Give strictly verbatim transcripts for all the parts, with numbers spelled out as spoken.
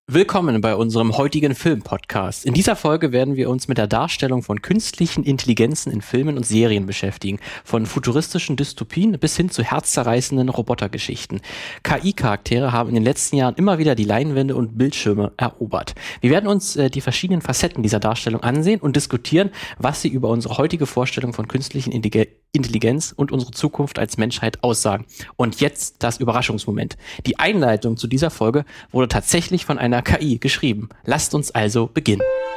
Willkommen bei unserem heutigen Film-Podcast. In dieser Folge werden wir uns mit der Darstellung von künstlichen Intelligenzen in Filmen und Serien beschäftigen. Von futuristischen Dystopien bis hin zu herzzerreißenden Robotergeschichten. K I-Charaktere haben in den letzten Jahren immer wieder die Leinwände und Bildschirme erobert. Wir werden uns äh, die verschiedenen Facetten dieser Darstellung ansehen und diskutieren, was sie über unsere heutige Vorstellung von künstlichen Intelligenz Intelligenz und unsere Zukunft als Menschheit aussagen. Und jetzt das Überraschungsmoment. Die Einleitung zu dieser Folge wurde tatsächlich von einer K I geschrieben. Lasst uns also beginnen.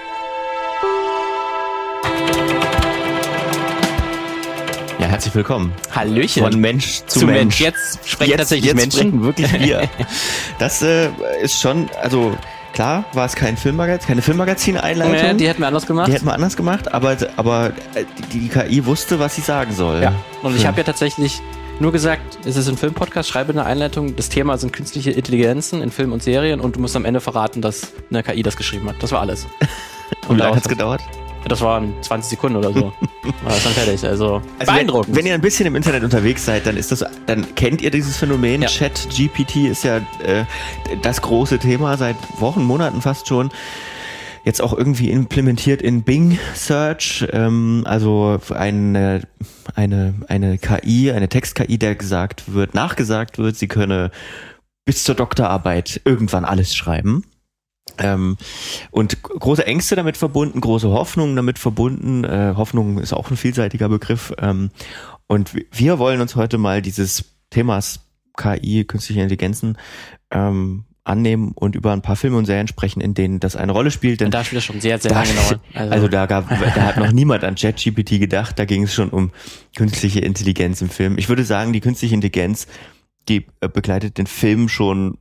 Ja, herzlich willkommen. Hallöchen. Von Mensch zu, zu Mensch. Mensch. Jetzt sprechen jetzt, tatsächlich jetzt Menschen. Sprechen wirklich wir. Das äh, ist schon, also klar, war es kein Filmmagazin, keine Filmmagazin-Einleitung. Ja, die hätten wir anders gemacht. Die hätten wir anders gemacht, aber, aber die, die K I wusste, was sie sagen soll. Ja, und ich habe ja tatsächlich nur gesagt, es ist ein Filmpodcast, schreibe eine Einleitung. Das Thema sind künstliche Intelligenzen in Filmen und Serien und du musst am Ende verraten, dass eine K I das geschrieben hat. Das war alles. Und wie lange hat es gedauert? Das waren zwanzig Sekunden oder so. War das dann fertig. Also, also beeindruckend. Wenn, wenn ihr ein bisschen im Internet unterwegs seid, dann ist das, dann kennt ihr dieses Phänomen. Ja. Chat G P T ist ja äh, das große Thema seit Wochen, Monaten fast schon. Jetzt auch irgendwie implementiert in Bing Search, ähm, also eine, eine, eine K I, eine Text-K I, der gesagt wird, nachgesagt wird, sie könne bis zur Doktorarbeit irgendwann alles schreiben. Ähm, und große Ängste damit verbunden, große Hoffnungen damit verbunden. Äh, Hoffnung ist auch ein vielseitiger Begriff. Ähm, und wir wollen uns heute mal dieses Themas K I, künstliche Intelligenzen, ähm, annehmen und über ein paar Filme und Serien sprechen, in denen das eine Rolle spielt. Denn da spielt das schon sehr, sehr lange dauern. Also, also da gab, da hat noch niemand an Chat G P T gedacht. Da ging es schon um künstliche Intelligenz im Film. Ich würde sagen, die künstliche Intelligenz, die äh, begleitet den Film schon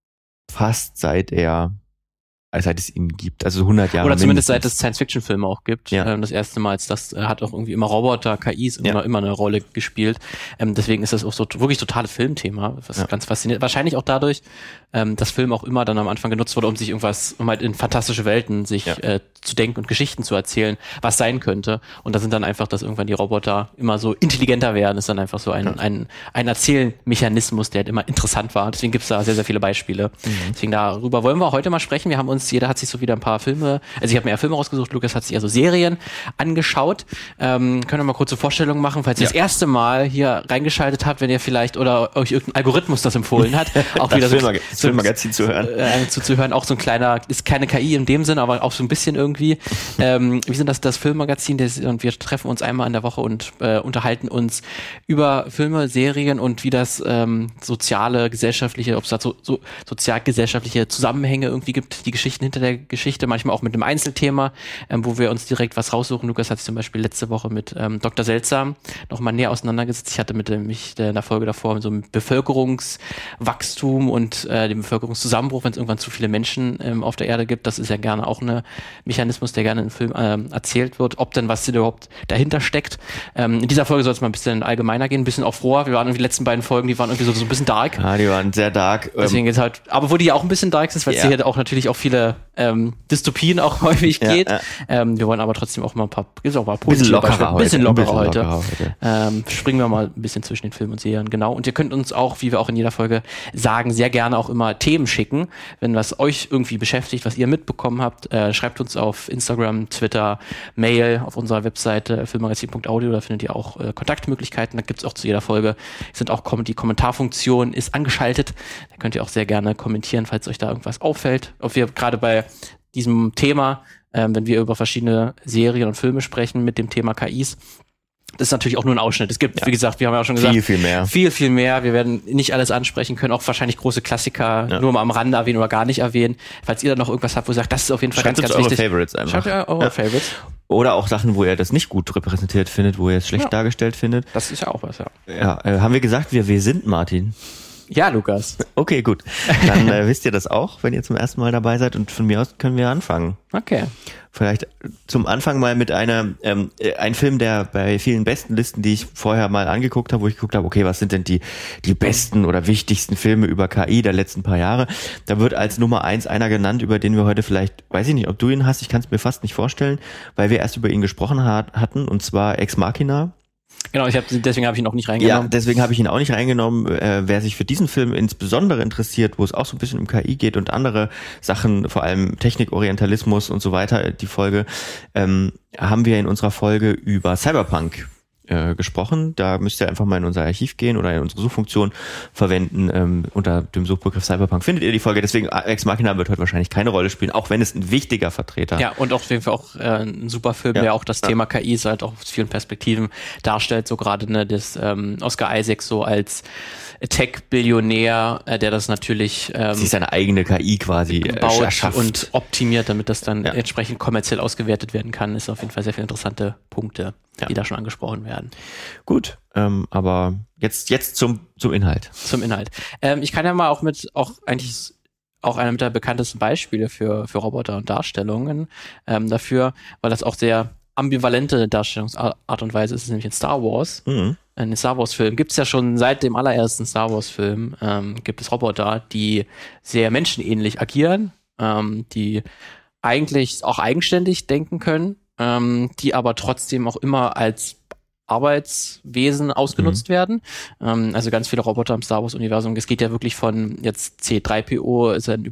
fast seit er seit es ihn gibt, also hundert Jahre. Oder zumindest mindestens. seit es Science-Fiction-Filme auch gibt. Ja. Ähm, das erste Mal, als das äh, hat auch irgendwie immer Roboter, K Is immer, Ja. immer eine Rolle gespielt. Ähm, deswegen ist das auch so t- wirklich totales Filmthema, was Ja. ganz faszinierend. Wahrscheinlich auch dadurch, ähm, dass Film auch immer dann am Anfang genutzt wurde, um sich irgendwas, um halt in fantastische Welten sich Ja. äh, zu denken und Geschichten zu erzählen, was sein könnte. Und da sind dann einfach, dass irgendwann die Roboter immer so intelligenter werden, ist dann einfach so ein, Ja. ein, ein Erzählmechanismus, der halt immer interessant war. Deswegen gibt's da sehr, sehr viele Beispiele. Mhm. Deswegen darüber wollen wir heute mal sprechen. Wir haben uns, jeder hat sich so wieder ein paar Filme, also ich habe mir ja Filme rausgesucht, Lukas hat sich also Serien angeschaut. Ähm, können wir mal kurze Vorstellungen machen, falls ihr Ja. das erste Mal hier reingeschaltet habt, wenn ihr vielleicht oder euch irgendein Algorithmus das empfohlen hat, auch das wieder so, Filmmag- das Filmmagazin zu hören. Äh, zuzuhören, auch so ein kleiner, ist keine K I in dem Sinn, aber auch so ein bisschen irgendwie. Ähm, wir sind das, das Filmmagazin das, und wir treffen uns einmal in der Woche und äh, unterhalten uns über Filme, Serien und wie das ähm, soziale, gesellschaftliche, ob es da so, so sozial-gesellschaftliche Zusammenhänge irgendwie gibt, die Geschichten hinter der Geschichte, manchmal auch mit einem Einzelthema, ähm, wo wir uns direkt was raussuchen. Lukas hat sich zum Beispiel letzte Woche mit ähm, Doktor Seltsam nochmal näher auseinandergesetzt. Ich hatte mit dem, mich in der Folge davor mit so einem Bevölkerungswachstum und äh, dem Bevölkerungszusammenbruch, wenn es irgendwann zu viele Menschen ähm, auf der Erde gibt. Das ist ja gerne auch ein Mechanismus, der gerne in Film ähm, erzählt wird, ob denn was denn überhaupt dahinter steckt. Ähm, in dieser Folge soll es mal ein bisschen allgemeiner gehen, ein bisschen auch froher. Wir waren irgendwie die letzten beiden Folgen, die waren irgendwie so, so ein bisschen dark. Ja, die waren sehr dark. Deswegen geht's halt, aber wo die ja auch ein bisschen dark ist, weil es Ja. hier auch natürlich auch viele ähm, Dystopien auch häufig Ja, geht. ja. Ähm, wir wollen aber trotzdem auch mal ein paar, gibt's auch mal Bisschen positive lockerer Beispiele. heute. Bisschen lockerer Ein bisschen heute. lockerer heute. Ähm, springen wir mal ein bisschen zwischen den Filmen und Serien, genau. Und ihr könnt uns auch, wie wir auch in jeder Folge sagen, sehr gerne auch immer Themen schicken, wenn was euch irgendwie beschäftigt, was ihr mitbekommen habt. Äh, schreibt uns auf Instagram, Twitter, Mail, auf unserer Webseite filmmagazin punkt audio, da findet ihr auch äh, Kontaktmöglichkeiten. Da gibt's auch zu jeder Folge, sind auch kom- die Kommentarfunktion ist angeschaltet. Da könnt ihr auch sehr gerne kommentieren, falls euch da irgendwas auffällt. Ob wir gerade bei diesem Thema, ähm, wenn wir über verschiedene Serien und Filme sprechen mit dem Thema K Is, das ist natürlich auch nur ein Ausschnitt. Es gibt, Ja. wie gesagt, wir haben ja auch schon gesagt, Viel, viel mehr. Viel, viel mehr. Wir werden nicht alles ansprechen können, auch wahrscheinlich große Klassiker Ja. nur mal am Rande erwähnen oder gar nicht erwähnen. Falls ihr da noch irgendwas habt, wo ihr sagt, das ist auf jeden Fall Schreibt ganz, uns ganz eure wichtig. Favorites einfach. Schreibt ja eure Ja. Favorites. Oder auch Sachen, wo ihr das nicht gut repräsentiert findet, wo ihr es schlecht Ja. dargestellt findet. Das ist ja auch was, ja. Ja, äh, haben wir gesagt, wer wir sind, Martin? Ja, Lukas. Okay, gut. Dann äh, wisst ihr das auch, wenn ihr zum ersten Mal dabei seid. Und von mir aus können wir anfangen. Okay. Vielleicht zum Anfang mal mit einer, ähm, äh, ein Film, der bei vielen besten Listen, die ich vorher mal angeguckt habe, wo ich geguckt habe, okay, was sind denn die, die besten oder wichtigsten Filme über K I der letzten paar Jahre? Da wird als Nummer eins einer genannt, über den wir heute vielleicht, weiß ich nicht, ob du ihn hast, ich kann es mir fast nicht vorstellen, weil wir erst über ihn gesprochen hat, hatten, und zwar Ex Machina. Genau, ich hab, deswegen habe ich ihn auch nicht reingenommen. Ja, deswegen habe ich ihn auch nicht reingenommen. Äh, wer sich für diesen Film insbesondere interessiert, wo es auch so ein bisschen um K I geht und andere Sachen, vor allem Technikorientalismus und so weiter, die Folge, ähm, haben wir in unserer Folge über Cyberpunk äh, gesprochen. Da müsst ihr einfach mal in unser Archiv gehen oder in unsere Suchfunktion verwenden. Ähm, unter dem Suchbegriff Cyberpunk findet ihr die Folge. Deswegen Ex Machina wird heute wahrscheinlich keine Rolle spielen, auch wenn es ein wichtiger Vertreter. Ja, und auf jeden Fall auch äh, ein super Film, ja. der auch das ja. Thema K I halt auch aus vielen Perspektiven darstellt. So gerade ne, das ähm, Oscar Isaac so als Tech-Billionär, äh, der das natürlich ähm, sich seine eigene K I quasi baut erschafft und optimiert, damit das dann ja. entsprechend kommerziell ausgewertet werden kann. Ist auf jeden Fall sehr viele interessante Punkte, ja. die da schon angesprochen werden. Gut, ähm, aber jetzt jetzt zum zum Inhalt. Zum Inhalt. Ähm, ich kann ja mal auch mit auch eigentlich auch einer mit der bekanntesten Beispiele für für Roboter und Darstellungen ähm, dafür, weil das auch sehr ambivalente Darstellungsart und Weise ist, ist nämlich in Star Wars. Mhm. In den Star Wars Film gibt es ja schon seit dem allerersten Star Wars Film ähm, gibt es Roboter, die sehr menschenähnlich agieren, ähm, die eigentlich auch eigenständig denken können, ähm, die aber trotzdem auch immer als Arbeitswesen ausgenutzt mhm. werden. Ähm, also ganz viele Roboter im Star Wars Universum. Es geht ja wirklich von jetzt C drei P O, ist ein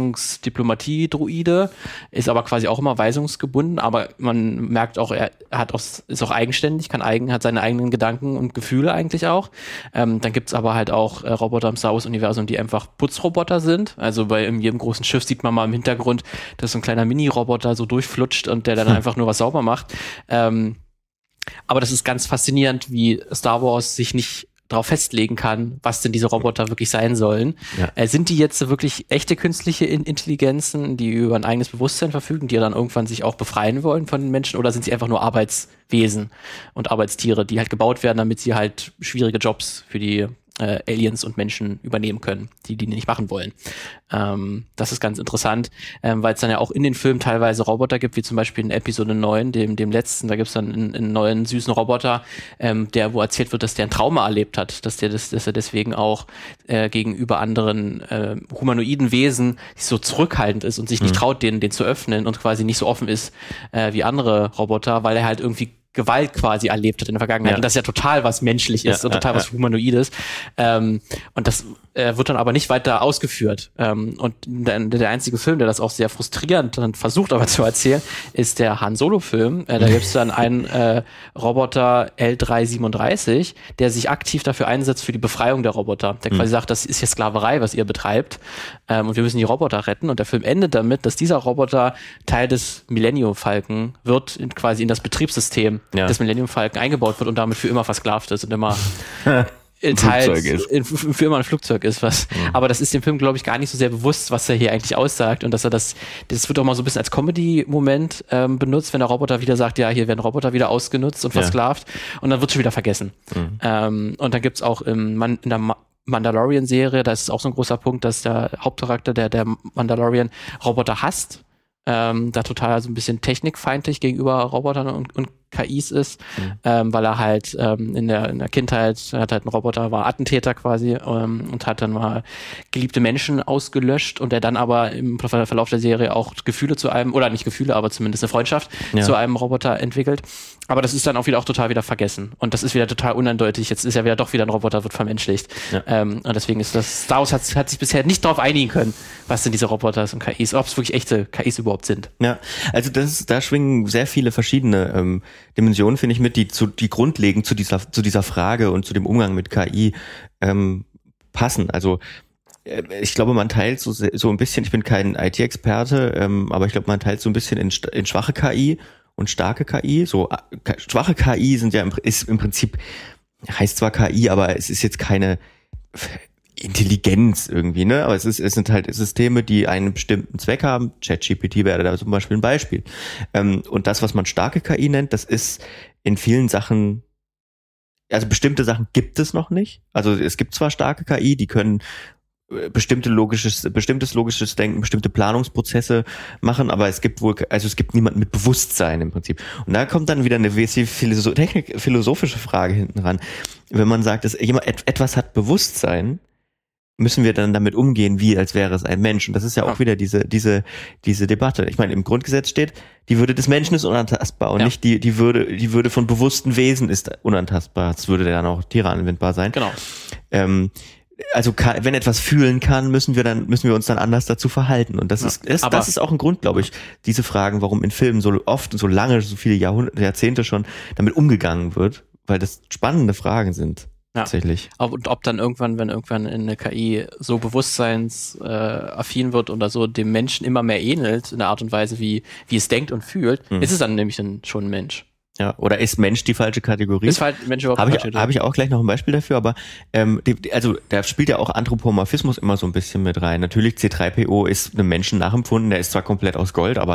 Übersetzungsdiplomatie-Druide, ist aber quasi auch immer weisungsgebunden, aber man merkt auch, er hat auch, ist auch eigenständig, kann eigen, hat seine eigenen Gedanken und Gefühle eigentlich auch. Ähm, dann gibt's aber halt auch äh, Roboter im Star Wars Universum, die einfach Putzroboter sind. Also bei in jedem großen Schiff sieht man mal im Hintergrund, dass so ein kleiner Mini-Roboter so durchflutscht und der dann hm. einfach nur was sauber macht. Ähm, Aber das ist ganz faszinierend, wie Star Wars sich nicht darauf festlegen kann, was denn diese Roboter wirklich sein sollen. Ja. Äh, sind die jetzt wirklich echte künstliche Intelligenzen, die über ein eigenes Bewusstsein verfügen, die dann irgendwann sich auch befreien wollen von den Menschen, oder sind sie einfach nur Arbeitswesen und Arbeitstiere, die halt gebaut werden, damit sie halt schwierige Jobs für die äh, Aliens und Menschen übernehmen können, die die nicht machen wollen. Ähm, das ist ganz interessant, ähm, weil es dann ja auch in den Filmen teilweise Roboter gibt, wie zum Beispiel in Episode neun, dem, dem letzten, da gibt es dann einen, einen neuen süßen Roboter, ähm, der, wo erzählt wird, dass der ein Trauma erlebt hat, dass der das, dass er deswegen auch äh, gegenüber anderen äh, humanoiden Wesen so zurückhaltend ist und sich nicht mhm. traut, den, den zu öffnen und quasi nicht so offen ist äh, wie andere Roboter, weil er halt irgendwie Gewalt quasi erlebt hat in der Vergangenheit. Ja. Und das ist ja total was menschlich ist ja, und total ja, was Humanoides. Ähm, und das äh, wird dann aber nicht weiter ausgeführt. Ähm, und der, der einzige Film, der das auch sehr frustrierend dann versucht aber zu erzählen, ist der Han Solo-Film. Äh, da gibt es dann einen äh, Roboter L drei siebenunddreißig, der sich aktiv dafür einsetzt für die Befreiung der Roboter. Der mhm. quasi sagt, das ist ja Sklaverei, was ihr betreibt. Ähm, und wir müssen die Roboter retten. Und der Film endet damit, dass dieser Roboter Teil des Millennium Falcon wird, in, quasi in das Betriebssystem ja. des Millennium Falcon eingebaut wird und damit für immer versklavt ist und immer Teil in, für immer ein Flugzeug ist, was. Mhm. Aber das ist dem Film, glaube ich, gar nicht so sehr bewusst, was er hier eigentlich aussagt, und dass er das, das wird auch mal so ein bisschen als Comedy-Moment ähm, benutzt, wenn der Roboter wieder sagt, ja, hier werden Roboter wieder ausgenutzt und versklavt, ja. und dann wird schon wieder vergessen. Mhm. Ähm, und dann gibt's auch im Man- in der Ma- Mandalorian-Serie, da ist auch so ein großer Punkt, dass der Hauptcharakter, der, der Mandalorian, Roboter hasst, ähm, da total so ein bisschen technikfeindlich gegenüber Robotern und, und K Is ist, mhm. ähm, weil er halt ähm, in der in der Kindheit hat halt ein Roboter, war Attentäter quasi ähm, und hat dann mal geliebte Menschen ausgelöscht, und er dann aber im Verlauf der Serie auch Gefühle zu einem, oder nicht Gefühle, aber zumindest eine Freundschaft ja. zu einem Roboter entwickelt. Aber das ist dann auch wieder auch total wieder vergessen, und das ist wieder total uneindeutig. Jetzt ist ja wieder doch wieder ein Roboter, wird vermenschlicht. Ja. Ähm, und deswegen ist das, Star Wars hat, hat sich bisher nicht darauf einigen können, was denn diese Roboter und K Is, ob es wirklich echte K Is überhaupt sind. Ja, also das ist, da schwingen sehr viele verschiedene ähm, Dimensionen, finde ich, mit, die zu die grundlegend zu dieser zu dieser Frage und zu dem Umgang mit K I ähm, passen. Also äh, ich glaube, man teilt so so ein bisschen, ich bin kein I T-Experte, ähm, aber ich glaube, man teilt so ein bisschen in, in schwache K I und starke K I. So äh, schwache K I sind ja im, ist im Prinzip, heißt zwar K I, aber es ist jetzt keine Intelligenz irgendwie, ne? Aber es ist, es sind halt Systeme, die einen bestimmten Zweck haben. ChatGPT wäre da zum Beispiel ein Beispiel. Ähm, und das, was man starke K I nennt, das ist in vielen Sachen, also bestimmte Sachen gibt es noch nicht. Also es gibt zwar starke K I, die können bestimmte logisches, bestimmtes logisches Denken, bestimmte Planungsprozesse machen, aber es gibt wohl, also es gibt niemanden mit Bewusstsein im Prinzip. Und da kommt dann wieder eine philosoph- Technik, philosophische Frage hinten ran. Wenn man sagt, dass jemand etwas hat Bewusstsein, müssen wir dann damit umgehen, wie als wäre es ein Mensch. Und das ist ja auch ja. wieder diese diese diese Debatte. Ich meine, im Grundgesetz steht, die Würde des Menschen ist unantastbar und ja. nicht die die Würde die Würde von bewussten Wesen ist unantastbar. Das würde dann auch Tiere anwendbar sein. Genau. Ähm, also kann, wenn etwas fühlen kann, müssen wir dann müssen wir uns dann anders dazu verhalten. Und das ja. ist, ist das ist auch ein Grund, glaube ich, diese Fragen, warum in Filmen so oft, so lange, so viele Jahrhunderte, Jahrzehnte schon damit umgegangen wird, weil das spannende Fragen sind. Ja. Tatsächlich. Und ob dann irgendwann, wenn irgendwann eine K I so bewusstseinsaffin äh, wird oder so dem Menschen immer mehr ähnelt in der Art und Weise, wie wie es denkt und fühlt, mhm. ist es dann nämlich dann schon ein Mensch. Ja, oder ist Mensch die falsche Kategorie? Ist halt Mensch überhaupt Habe ich, hab ich auch gleich noch ein Beispiel dafür, aber ähm, die, also da spielt ja auch Anthropomorphismus immer so ein bisschen mit rein. Natürlich, C drei P O ist einem Menschen nachempfunden, der ist zwar komplett aus Gold, aber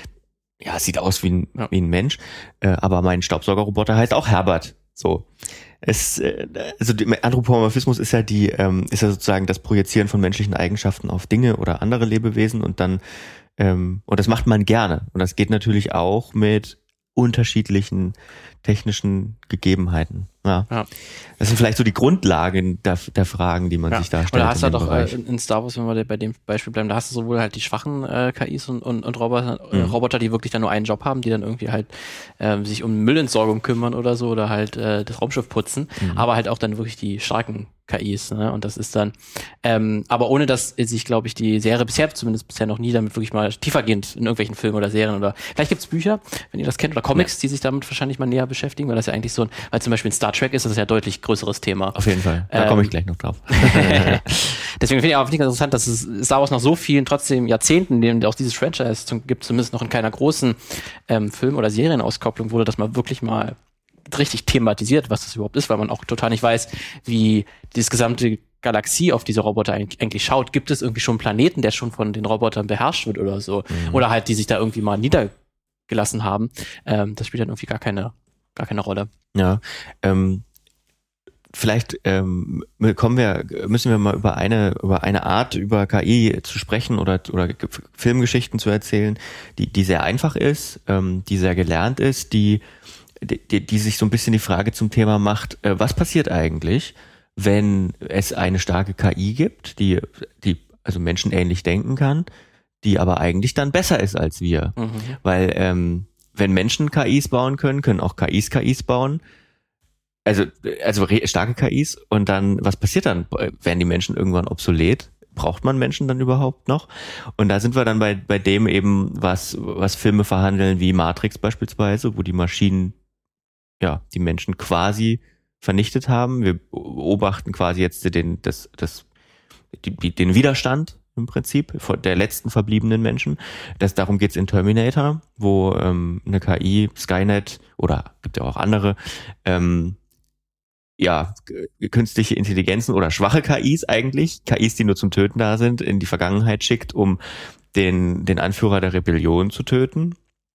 ja, sieht aus wie ein, ja. wie ein Mensch. Äh, aber mein Staubsaugerroboter heißt auch Herbert. So. Es, also Anthropomorphismus ist ja die, ähm, ist ja sozusagen das Projizieren von menschlichen Eigenschaften auf Dinge oder andere Lebewesen und dann, ähm, und das macht man gerne. Und das geht natürlich auch mit unterschiedlichen technischen Gegebenheiten. Ja. ja. Das sind vielleicht so die Grundlagen der, der Fragen, die man ja. sich da stellt. Oder hast du doch äh, in Star Wars, wenn wir bei dem Beispiel bleiben, da hast du sowohl halt die schwachen äh, K Is und, und, und Roboter, mhm. äh, Roboter, die wirklich dann nur einen Job haben, die dann irgendwie halt äh, sich um Müllentsorgung kümmern oder so oder halt äh, das Raumschiff putzen, mhm. aber halt auch dann wirklich die starken K Is, ne? Und das ist dann, ähm, aber ohne dass sich, glaube ich, die Serie bisher, zumindest bisher noch nie damit wirklich mal tiefergehend in irgendwelchen Filmen oder Serien oder vielleicht gibt's Bücher, wenn ihr das kennt, oder Comics, ja. die sich damit wahrscheinlich mal näher beschäftigen, weil das ja eigentlich so ein, weil zum Beispiel in Star Trek ist das ja ein deutlich größeres Thema. Auf jeden Fall, da ähm, komme ich gleich noch drauf. Deswegen finde ich auch nicht ganz interessant, dass es Star Wars nach so vielen, trotzdem Jahrzehnten, in denen auch dieses Franchise zum, gibt, zumindest noch in keiner großen ähm, Film- oder Serienauskopplung wurde, dass man wirklich mal richtig thematisiert, was das überhaupt ist, weil man auch total nicht weiß, wie dieses gesamte Galaxie auf diese Roboter eigentlich schaut. Gibt es irgendwie schon einen Planeten, der schon von den Robotern beherrscht wird oder so? Mhm. Oder halt, die sich da irgendwie mal niedergelassen haben. Ähm, das spielt dann irgendwie gar keine, gar keine Rolle. Ja, ähm, vielleicht ähm, kommen wir, müssen wir mal über eine, über eine Art, über K I zu sprechen oder, oder Filmgeschichten zu erzählen, die, die sehr einfach ist, ähm, die sehr gelernt ist, die Die, die sich so ein bisschen die Frage zum Thema macht, äh, was passiert eigentlich, wenn es eine starke K I gibt, die, die also menschenähnlich denken kann, die aber eigentlich dann besser ist als wir. Mhm. Weil ähm, wenn Menschen K Is bauen können, können auch K Is K Is bauen. Also, also starke K Is. Und dann, was passiert dann? Werden die Menschen irgendwann obsolet? Braucht man Menschen dann überhaupt noch? Und da sind wir dann bei, bei dem eben, was, was Filme verhandeln, wie Matrix beispielsweise, wo die Maschinen ja, die Menschen quasi vernichtet haben. Wir beobachten quasi jetzt den, das, das, die, den Widerstand im Prinzip der letzten verbliebenen Menschen. Das, darum geht's in Terminator, wo ähm, eine K I, Skynet oder gibt ja auch andere, ähm, ja, künstliche Intelligenzen oder schwache K Is eigentlich, K Is, die nur zum Töten da sind, in die Vergangenheit schickt, um den, den Anführer der Rebellion zu töten.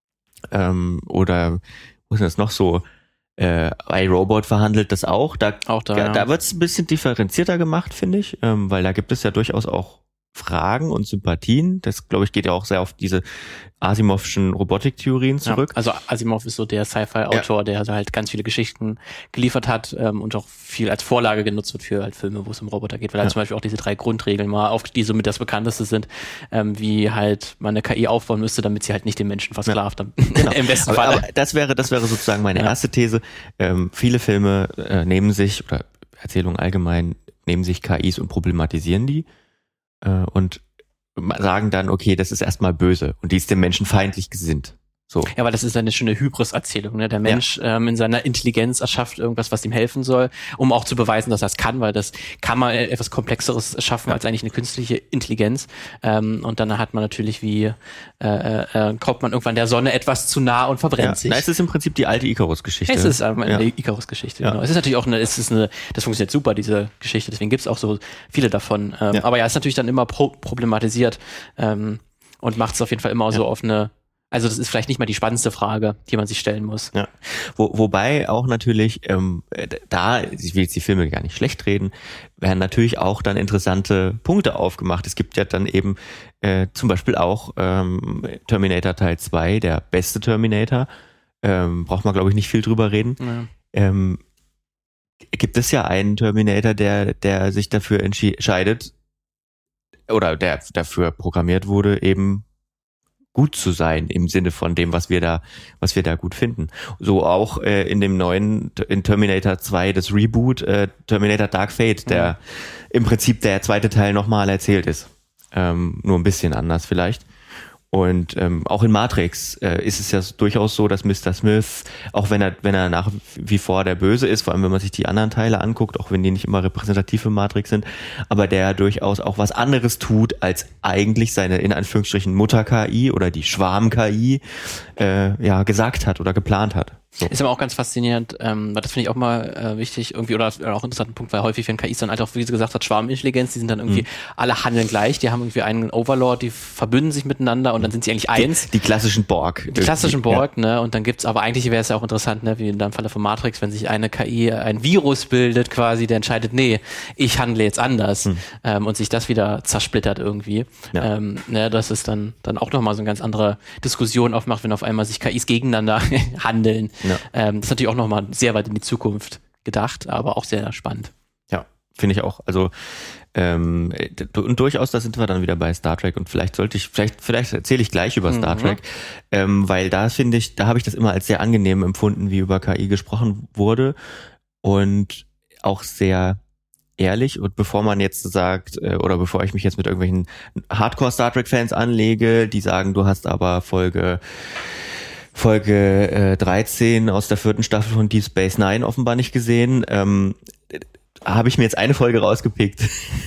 Ähm, oder, wo ist das noch so? Äh, iRobot verhandelt das auch. Da, auch da, da, ja. da wird es ein bisschen differenzierter gemacht, finde ich, ähm, weil da gibt es ja durchaus auch Fragen und Sympathien. Das, glaube ich, geht ja auch sehr auf diese Asimovschen Robotiktheorien zurück. Ja, also Asimov ist so der Sci-Fi-Autor, ja. der halt ganz viele Geschichten geliefert hat ähm, und auch viel als Vorlage genutzt wird für halt Filme, wo es um Roboter geht, weil er ja. zum Beispiel auch diese drei Grundregeln mal auf, die so mit das bekannteste sind, ähm, wie halt man eine K I aufbauen müsste, damit sie halt nicht den Menschen versklavt. Ja. Genau. Im besten aber, Fall. Aber das wäre, das wäre sozusagen meine ja. erste These. Ähm, viele Filme äh, nehmen sich, oder Erzählungen allgemein, nehmen sich K Is und problematisieren die äh, und sagen dann, okay, das ist erstmal böse und die ist dem Menschen feindlich gesinnt. So. Ja, weil das ist eine schöne Hybris-Erzählung. Ne? Der Mensch ja. ähm, in seiner Intelligenz erschafft irgendwas, was ihm helfen soll, um auch zu beweisen, dass er es kann, weil das kann man etwas Komplexeres schaffen ja. als eigentlich eine künstliche Intelligenz. Ähm, und dann hat man natürlich wie, äh, äh, kommt man irgendwann der Sonne etwas zu nah und verbrennt ja. sich. Na, es ist im Prinzip die alte Icarus-Geschichte. Es ist eine ja. Icarus-Geschichte, genau. Ja. Es ist natürlich auch eine, es ist eine, das funktioniert super, diese Geschichte, deswegen gibt's auch so viele davon. Ähm, ja. Aber ja, ist natürlich dann immer pro- problematisiert ähm, und macht es auf jeden Fall immer ja. so auf eine. Also das ist vielleicht nicht mal die spannendste Frage, die man sich stellen muss. Ja. Wo, wobei auch natürlich, ähm, da, ich will jetzt die Filme gar nicht schlecht reden, werden natürlich auch dann interessante Punkte aufgemacht. Es gibt ja dann eben äh, zum Beispiel auch ähm, Terminator Teil zwei, der beste Terminator, ähm, braucht man glaube ich nicht viel drüber reden. Ja. Ähm, gibt es ja einen Terminator, der, der sich dafür entscheidet, oder der dafür programmiert wurde, eben gut zu sein im Sinne von dem, was wir da, was wir da gut finden. So auch äh, in dem neuen, in Terminator zwei, das Reboot, äh, Terminator Dark Fate, der mhm. im Prinzip der zweite Teil nochmal erzählt ist. Ähm, nur ein bisschen anders vielleicht. Und ähm, auch in Matrix äh, ist es ja durchaus so, dass Mister Smith, auch wenn er wenn er nach wie vor der Böse ist, vor allem wenn man sich die anderen Teile anguckt, auch wenn die nicht immer repräsentativ für Matrix sind, aber der durchaus auch was anderes tut, als eigentlich seine in Anführungsstrichen Mutter-K I oder die Schwarm-K I äh, ja gesagt hat oder geplant hat. So. Ist aber auch ganz faszinierend, ähm, weil das finde ich auch mal äh, wichtig irgendwie oder, oder auch ein interessanter Punkt, weil häufig, wenn K Is dann halt auch, wie sie gesagt hat, Schwarmintelligenz, die sind dann irgendwie, mhm. alle handeln gleich, die haben irgendwie einen Overlord, die verbünden sich miteinander und dann sind sie eigentlich eins. Die, die klassischen Borg. Die klassischen Borg, ja. ne, und dann gibt's, aber eigentlich wäre es ja auch interessant, ne, wie in dem Falle von Matrix, wenn sich eine K I ein Virus bildet quasi, der entscheidet, nee, ich handle jetzt anders mhm. ähm, und sich das wieder zersplittert irgendwie. Ja. Ähm, ne, das ist dann, dann auch nochmal so eine ganz andere Diskussion aufmacht, wenn auf einmal sich K Is gegeneinander handeln. Ja. Ähm, das ist natürlich auch nochmal sehr weit in die Zukunft gedacht, aber auch sehr spannend. Ja, finde ich auch. Also ähm, und durchaus, da sind wir dann wieder bei Star Trek und vielleicht sollte ich, vielleicht, vielleicht erzähle ich gleich über Star mhm. Trek, ähm, weil da finde ich, da habe ich das immer als sehr angenehm empfunden, wie über K I gesprochen wurde und auch sehr ehrlich. Und bevor man jetzt sagt, oder bevor ich mich jetzt mit irgendwelchen Hardcore-Star Trek-Fans anlege, die sagen, du hast aber Folge Folge äh, dreizehn aus der vierten Staffel von Deep Space Nine offenbar nicht gesehen, ähm, habe ich mir jetzt eine Folge rausgepickt,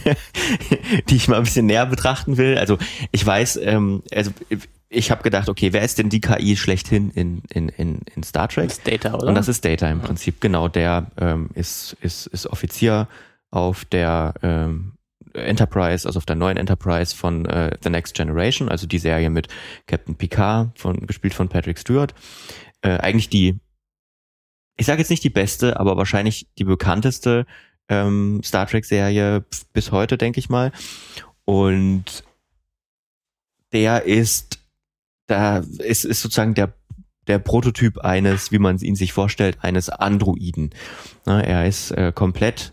die ich mal ein bisschen näher betrachten will. Also ich weiß, ähm, also ich habe gedacht, okay, wer ist denn die K I schlechthin in in in, in Star Trek? Das ist Data, oder? Und das ist Data im ja. Prinzip, genau. Der ähm, ist ist ist Offizier auf der ähm, Enterprise, also auf der neuen Enterprise von äh, The Next Generation, also die Serie mit Captain Picard, von, gespielt von Patrick Stewart. Äh, eigentlich die, ich sage jetzt nicht die beste, aber wahrscheinlich die bekannteste ähm, Star Trek-Serie bis heute, denke ich mal. Und der ist, da ist, ist sozusagen der der Prototyp eines, wie man ihn sich vorstellt, eines Androiden. Na, er ist äh, komplett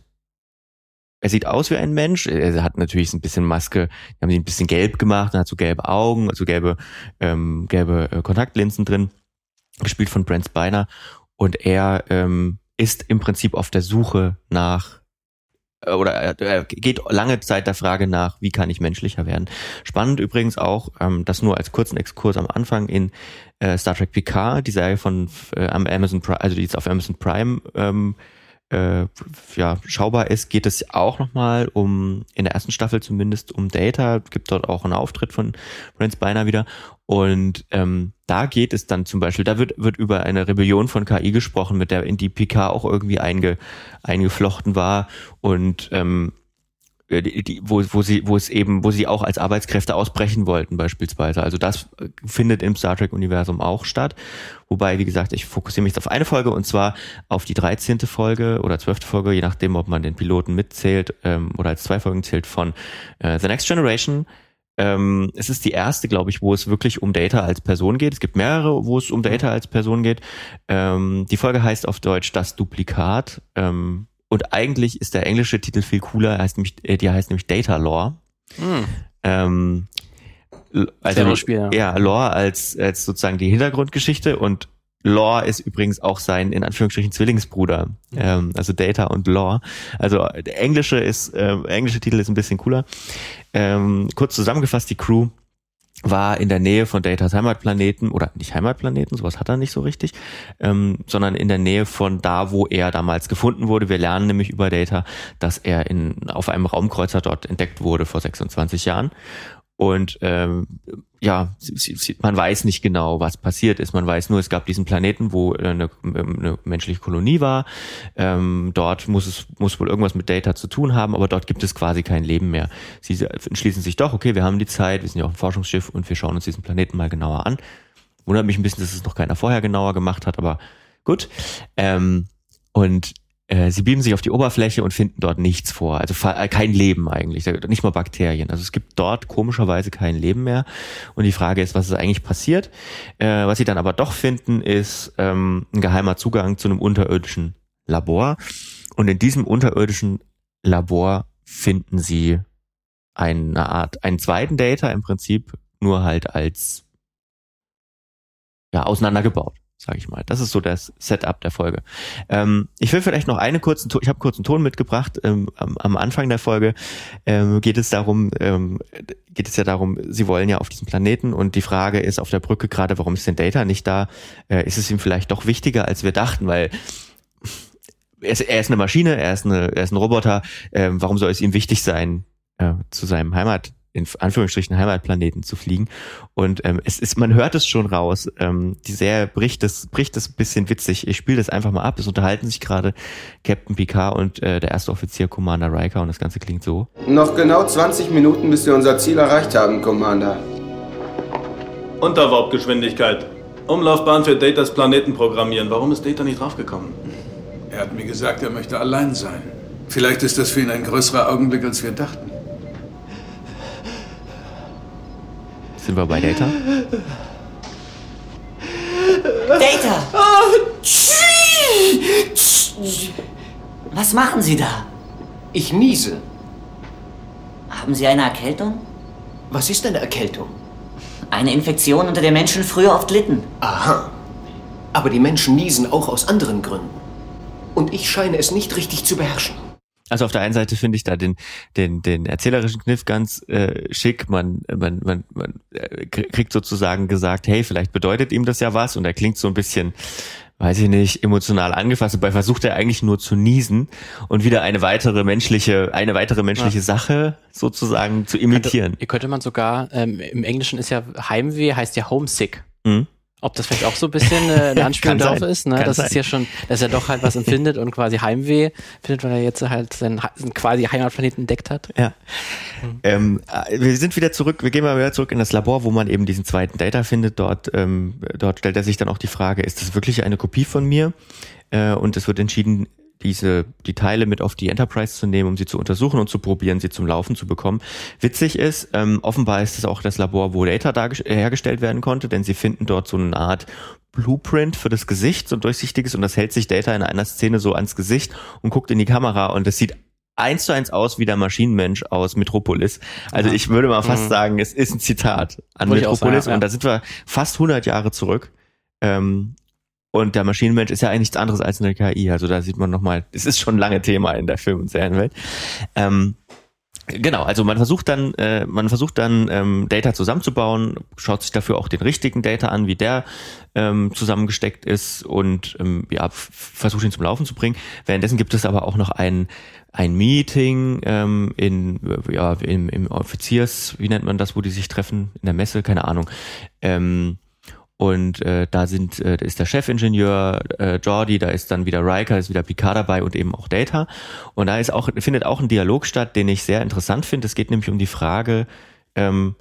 Er sieht aus wie ein Mensch, er hat natürlich so ein bisschen Maske, die haben ihn ein bisschen gelb gemacht, er hat so gelbe Augen, also gelbe ähm, gelbe äh, Kontaktlinsen drin, gespielt von Brent Spiner und er ähm, ist im Prinzip auf der Suche nach, äh, oder er, er geht lange Zeit der Frage nach, wie kann ich menschlicher werden. Spannend übrigens auch, ähm, das nur als kurzen Exkurs am Anfang in äh, Star Trek Picard, die Serie von äh, Amazon Prime, also die jetzt auf Amazon Prime ähm, Äh, ja, schaubar ist, geht es auch nochmal um, in der ersten Staffel zumindest, um Data, gibt dort auch einen Auftritt von Brent Spiner wieder und ähm, da geht es dann zum Beispiel, da wird wird über eine Rebellion von K I gesprochen, mit der in die Picard auch irgendwie einge, eingeflochten war und ähm, Die, die, wo, wo sie, wo es eben, wo sie auch als Arbeitskräfte ausbrechen wollten beispielsweise. Also das findet im Star Trek-Universum auch statt. Wobei, wie gesagt, ich fokussiere mich auf eine Folge und zwar auf die dreizehnte Folge oder zwölfte Folge, je nachdem, ob man den Piloten mitzählt ähm, oder als zwei Folgen zählt von äh, The Next Generation. Ähm, es ist die erste, glaube ich, wo es wirklich um Data als Person geht. Es gibt mehrere, wo es um Data als Person geht. Ähm, die Folge heißt auf Deutsch Das Duplikat. Ähm, Und eigentlich ist der englische Titel viel cooler, er heißt nämlich, die heißt nämlich Data Lore. Mm. Ähm, also Spiel, ja. ja, Lore als, als sozusagen die Hintergrundgeschichte und Lore ist übrigens auch sein, in Anführungsstrichen, Zwillingsbruder. Mhm. Ähm, also Data und Lore. Also der englische ist, äh, englische Titel ist ein bisschen cooler. Ähm, kurz zusammengefasst, die Crew war in der Nähe von Datas Heimatplaneten, oder nicht Heimatplaneten, sowas hat er nicht so richtig, ähm, sondern in der Nähe von da, wo er damals gefunden wurde. Wir lernen nämlich über Data, dass er in auf einem Raumkreuzer dort entdeckt wurde vor sechsundzwanzig Jahren. Und ähm, ja, man weiß nicht genau, was passiert ist. Man weiß nur, es gab diesen Planeten, wo eine, eine menschliche Kolonie war. Ähm, dort muss es muss wohl irgendwas mit Data zu tun haben, aber dort gibt es quasi kein Leben mehr. Sie entschließen sich doch, okay, wir haben die Zeit, wir sind ja auch ein Forschungsschiff und wir schauen uns diesen Planeten mal genauer an. Wundert mich ein bisschen, dass es noch keiner vorher genauer gemacht hat, aber gut. Ähm, und Sie beamen sich auf die Oberfläche und finden dort nichts vor. Also kein Leben eigentlich, nicht mal Bakterien. Also es gibt dort komischerweise kein Leben mehr. Und die Frage ist, was ist eigentlich passiert? Äh, was sie dann aber doch finden, ist ähm, ein geheimer Zugang zu einem unterirdischen Labor. Und in diesem unterirdischen Labor finden sie eine Art, einen zweiten Data im Prinzip, nur halt als ja auseinandergebaut, sage ich mal. Das ist so das Setup der Folge. Ähm, ich will vielleicht noch eine kurzen, ich habe kurzen Ton mitgebracht. Ähm, am, am Anfang der Folge ähm, geht es darum, ähm, geht es ja darum, sie wollen ja auf diesen Planeten und die Frage ist auf der Brücke gerade, warum ist denn Data nicht da? Äh, ist es ihm vielleicht doch wichtiger, als wir dachten, weil er ist, er ist eine Maschine, er ist, eine, er ist ein Roboter. Äh, warum soll es ihm wichtig sein, äh, zu seinem Heimat in Anführungsstrichen Heimatplaneten zu fliegen. Und ähm, es ist, man hört es schon raus. Ähm, die Serie bricht das, bricht das ein bisschen witzig. Ich spiele das einfach mal ab. Es unterhalten sich gerade Captain Picard und äh, der erste Offizier Commander Riker und das Ganze klingt so. Noch genau zwanzig Minuten, bis wir unser Ziel erreicht haben, Commander. Unterwarpgeschwindigkeit. Umlaufbahn für Datas Planeten programmieren. Warum ist Data nicht draufgekommen? Er hat mir gesagt, er möchte allein sein. Vielleicht ist das für ihn ein größerer Augenblick, als wir dachten. Sind wir bei Data? Data! Was machen Sie da? Ich niese. Haben Sie eine Erkältung? Was ist eine Erkältung? Eine Infektion, unter der Menschen früher oft litten. Aha. Aber die Menschen niesen auch aus anderen Gründen. Und ich scheine es nicht richtig zu beherrschen. Also auf der einen Seite finde ich da den den den erzählerischen Kniff ganz äh, schick. Man man man man äh, kriegt sozusagen gesagt, hey, vielleicht bedeutet ihm das ja was und er klingt so ein bisschen, weiß ich nicht, emotional angefasst. Dabei versucht er eigentlich nur zu niesen und wieder eine weitere menschliche eine weitere menschliche ja. Sache sozusagen zu imitieren. Könnte, könnte man sogar ähm, im Englischen ist ja Heimweh heißt ja homesick. Mhm. Ob das vielleicht auch so ein bisschen äh, eine Anspielung darauf ist, ne? Das sein. ist ja schon, dass er doch halt was empfindet und quasi Heimweh findet, weil er jetzt halt seinen, seinen quasi Heimatplaneten entdeckt hat. Ja. Mhm. Ähm, wir sind wieder zurück, wir gehen mal wieder zurück in das Labor, wo man eben diesen zweiten Data findet. Dort, ähm, dort stellt er sich dann auch die Frage, ist das wirklich eine Kopie von mir? Äh, und es wird entschieden, diese die Teile mit auf die Enterprise zu nehmen, um sie zu untersuchen und zu probieren, sie zum Laufen zu bekommen. Witzig ist, ähm, offenbar ist es auch das Labor, wo Data dargest- äh, hergestellt werden konnte, denn sie finden dort so eine Art Blueprint für das Gesicht, so ein durchsichtiges, und das hält sich Data in einer Szene so ans Gesicht und guckt in die Kamera und das sieht eins zu eins aus wie der Maschinenmensch aus Metropolis. Also ja. ich würde mal fast mhm. sagen, es ist ein Zitat an Wollte Metropolis sagen, ja. und da sind wir fast hundert Jahre zurück. Ähm, Und der Maschinenmensch ist ja eigentlich nichts anderes als eine K I. Also da sieht man nochmal, es ist schon ein lange Thema in der Film- und Serienwelt. Ähm, genau, also man versucht dann, äh, man versucht dann ähm, Data zusammenzubauen, schaut sich dafür auch den richtigen Data an, wie der ähm, zusammengesteckt ist und ähm, ja, f- versucht ihn zum Laufen zu bringen. Währenddessen gibt es aber auch noch ein ein Meeting ähm, in ja im, im Offiziers, wie nennt man das, wo die sich treffen, in der Messe, keine Ahnung. Ähm, Und äh, da sind, äh, da ist der Chefingenieur äh, Geordi, da ist dann wieder Riker, ist wieder Picard dabei und eben auch Data. Und da ist auch findet auch ein Dialog statt, den ich sehr interessant finde. Es geht nämlich um die Frage, ähm,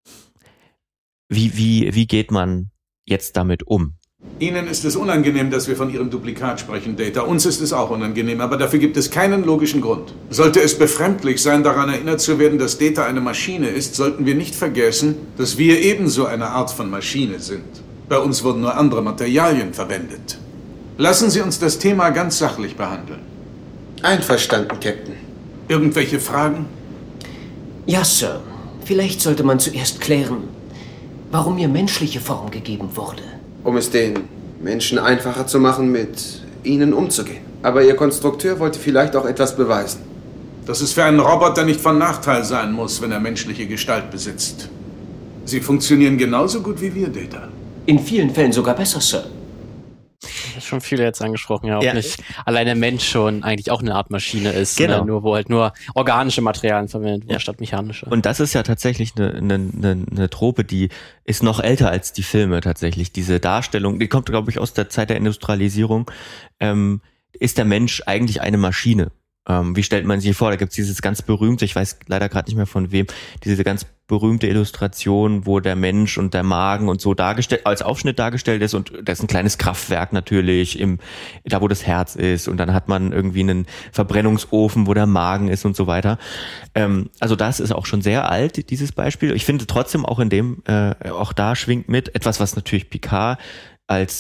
wie wie wie geht man jetzt damit um? Ihnen ist es unangenehm, dass wir von Ihrem Duplikat sprechen, Data. Uns ist es auch unangenehm, aber dafür gibt es keinen logischen Grund. Sollte es befremdlich sein, daran erinnert zu werden, dass Data eine Maschine ist, sollten wir nicht vergessen, dass wir ebenso eine Art von Maschine sind. Bei uns wurden nur andere Materialien verwendet. Lassen Sie uns das Thema ganz sachlich behandeln. Einverstanden, Captain. Irgendwelche Fragen? Ja, Sir. Vielleicht sollte man zuerst klären, warum mir menschliche Form gegeben wurde. Um es den Menschen einfacher zu machen, mit ihnen umzugehen. Aber Ihr Konstrukteur wollte vielleicht auch etwas beweisen. Dass es für einen Roboter nicht von Nachteil sein muss, wenn er menschliche Gestalt besitzt. Sie funktionieren genauso gut wie wir, Data. In vielen Fällen sogar besser, Sir. Das ist schon viele jetzt angesprochen, ja. Auch ja. nicht allein der Mensch schon eigentlich auch eine Art Maschine ist. Genau. Ne? Nur wo halt nur organische Materialien verwendet werden, ja. statt mechanische. Und das ist ja tatsächlich eine, eine, eine, eine Trope, die ist noch älter als die Filme tatsächlich. Diese Darstellung, die kommt, glaube ich, aus der Zeit der Industrialisierung. Ähm, ist der Mensch eigentlich eine Maschine? Ähm, wie stellt man sich vor? Da gibt's dieses ganz berühmte, ich weiß leider gerade nicht mehr von wem, diese ganz berühmte Illustration, wo der Mensch und der Magen und so dargestellt, als Aufschnitt dargestellt ist und das ist ein kleines Kraftwerk natürlich, im, da wo das Herz ist und dann hat man irgendwie einen Verbrennungsofen, wo der Magen ist und so weiter. Ähm, also das ist auch schon sehr alt, dieses Beispiel. Ich finde trotzdem auch in dem, äh, auch da schwingt mit etwas, was natürlich Picard als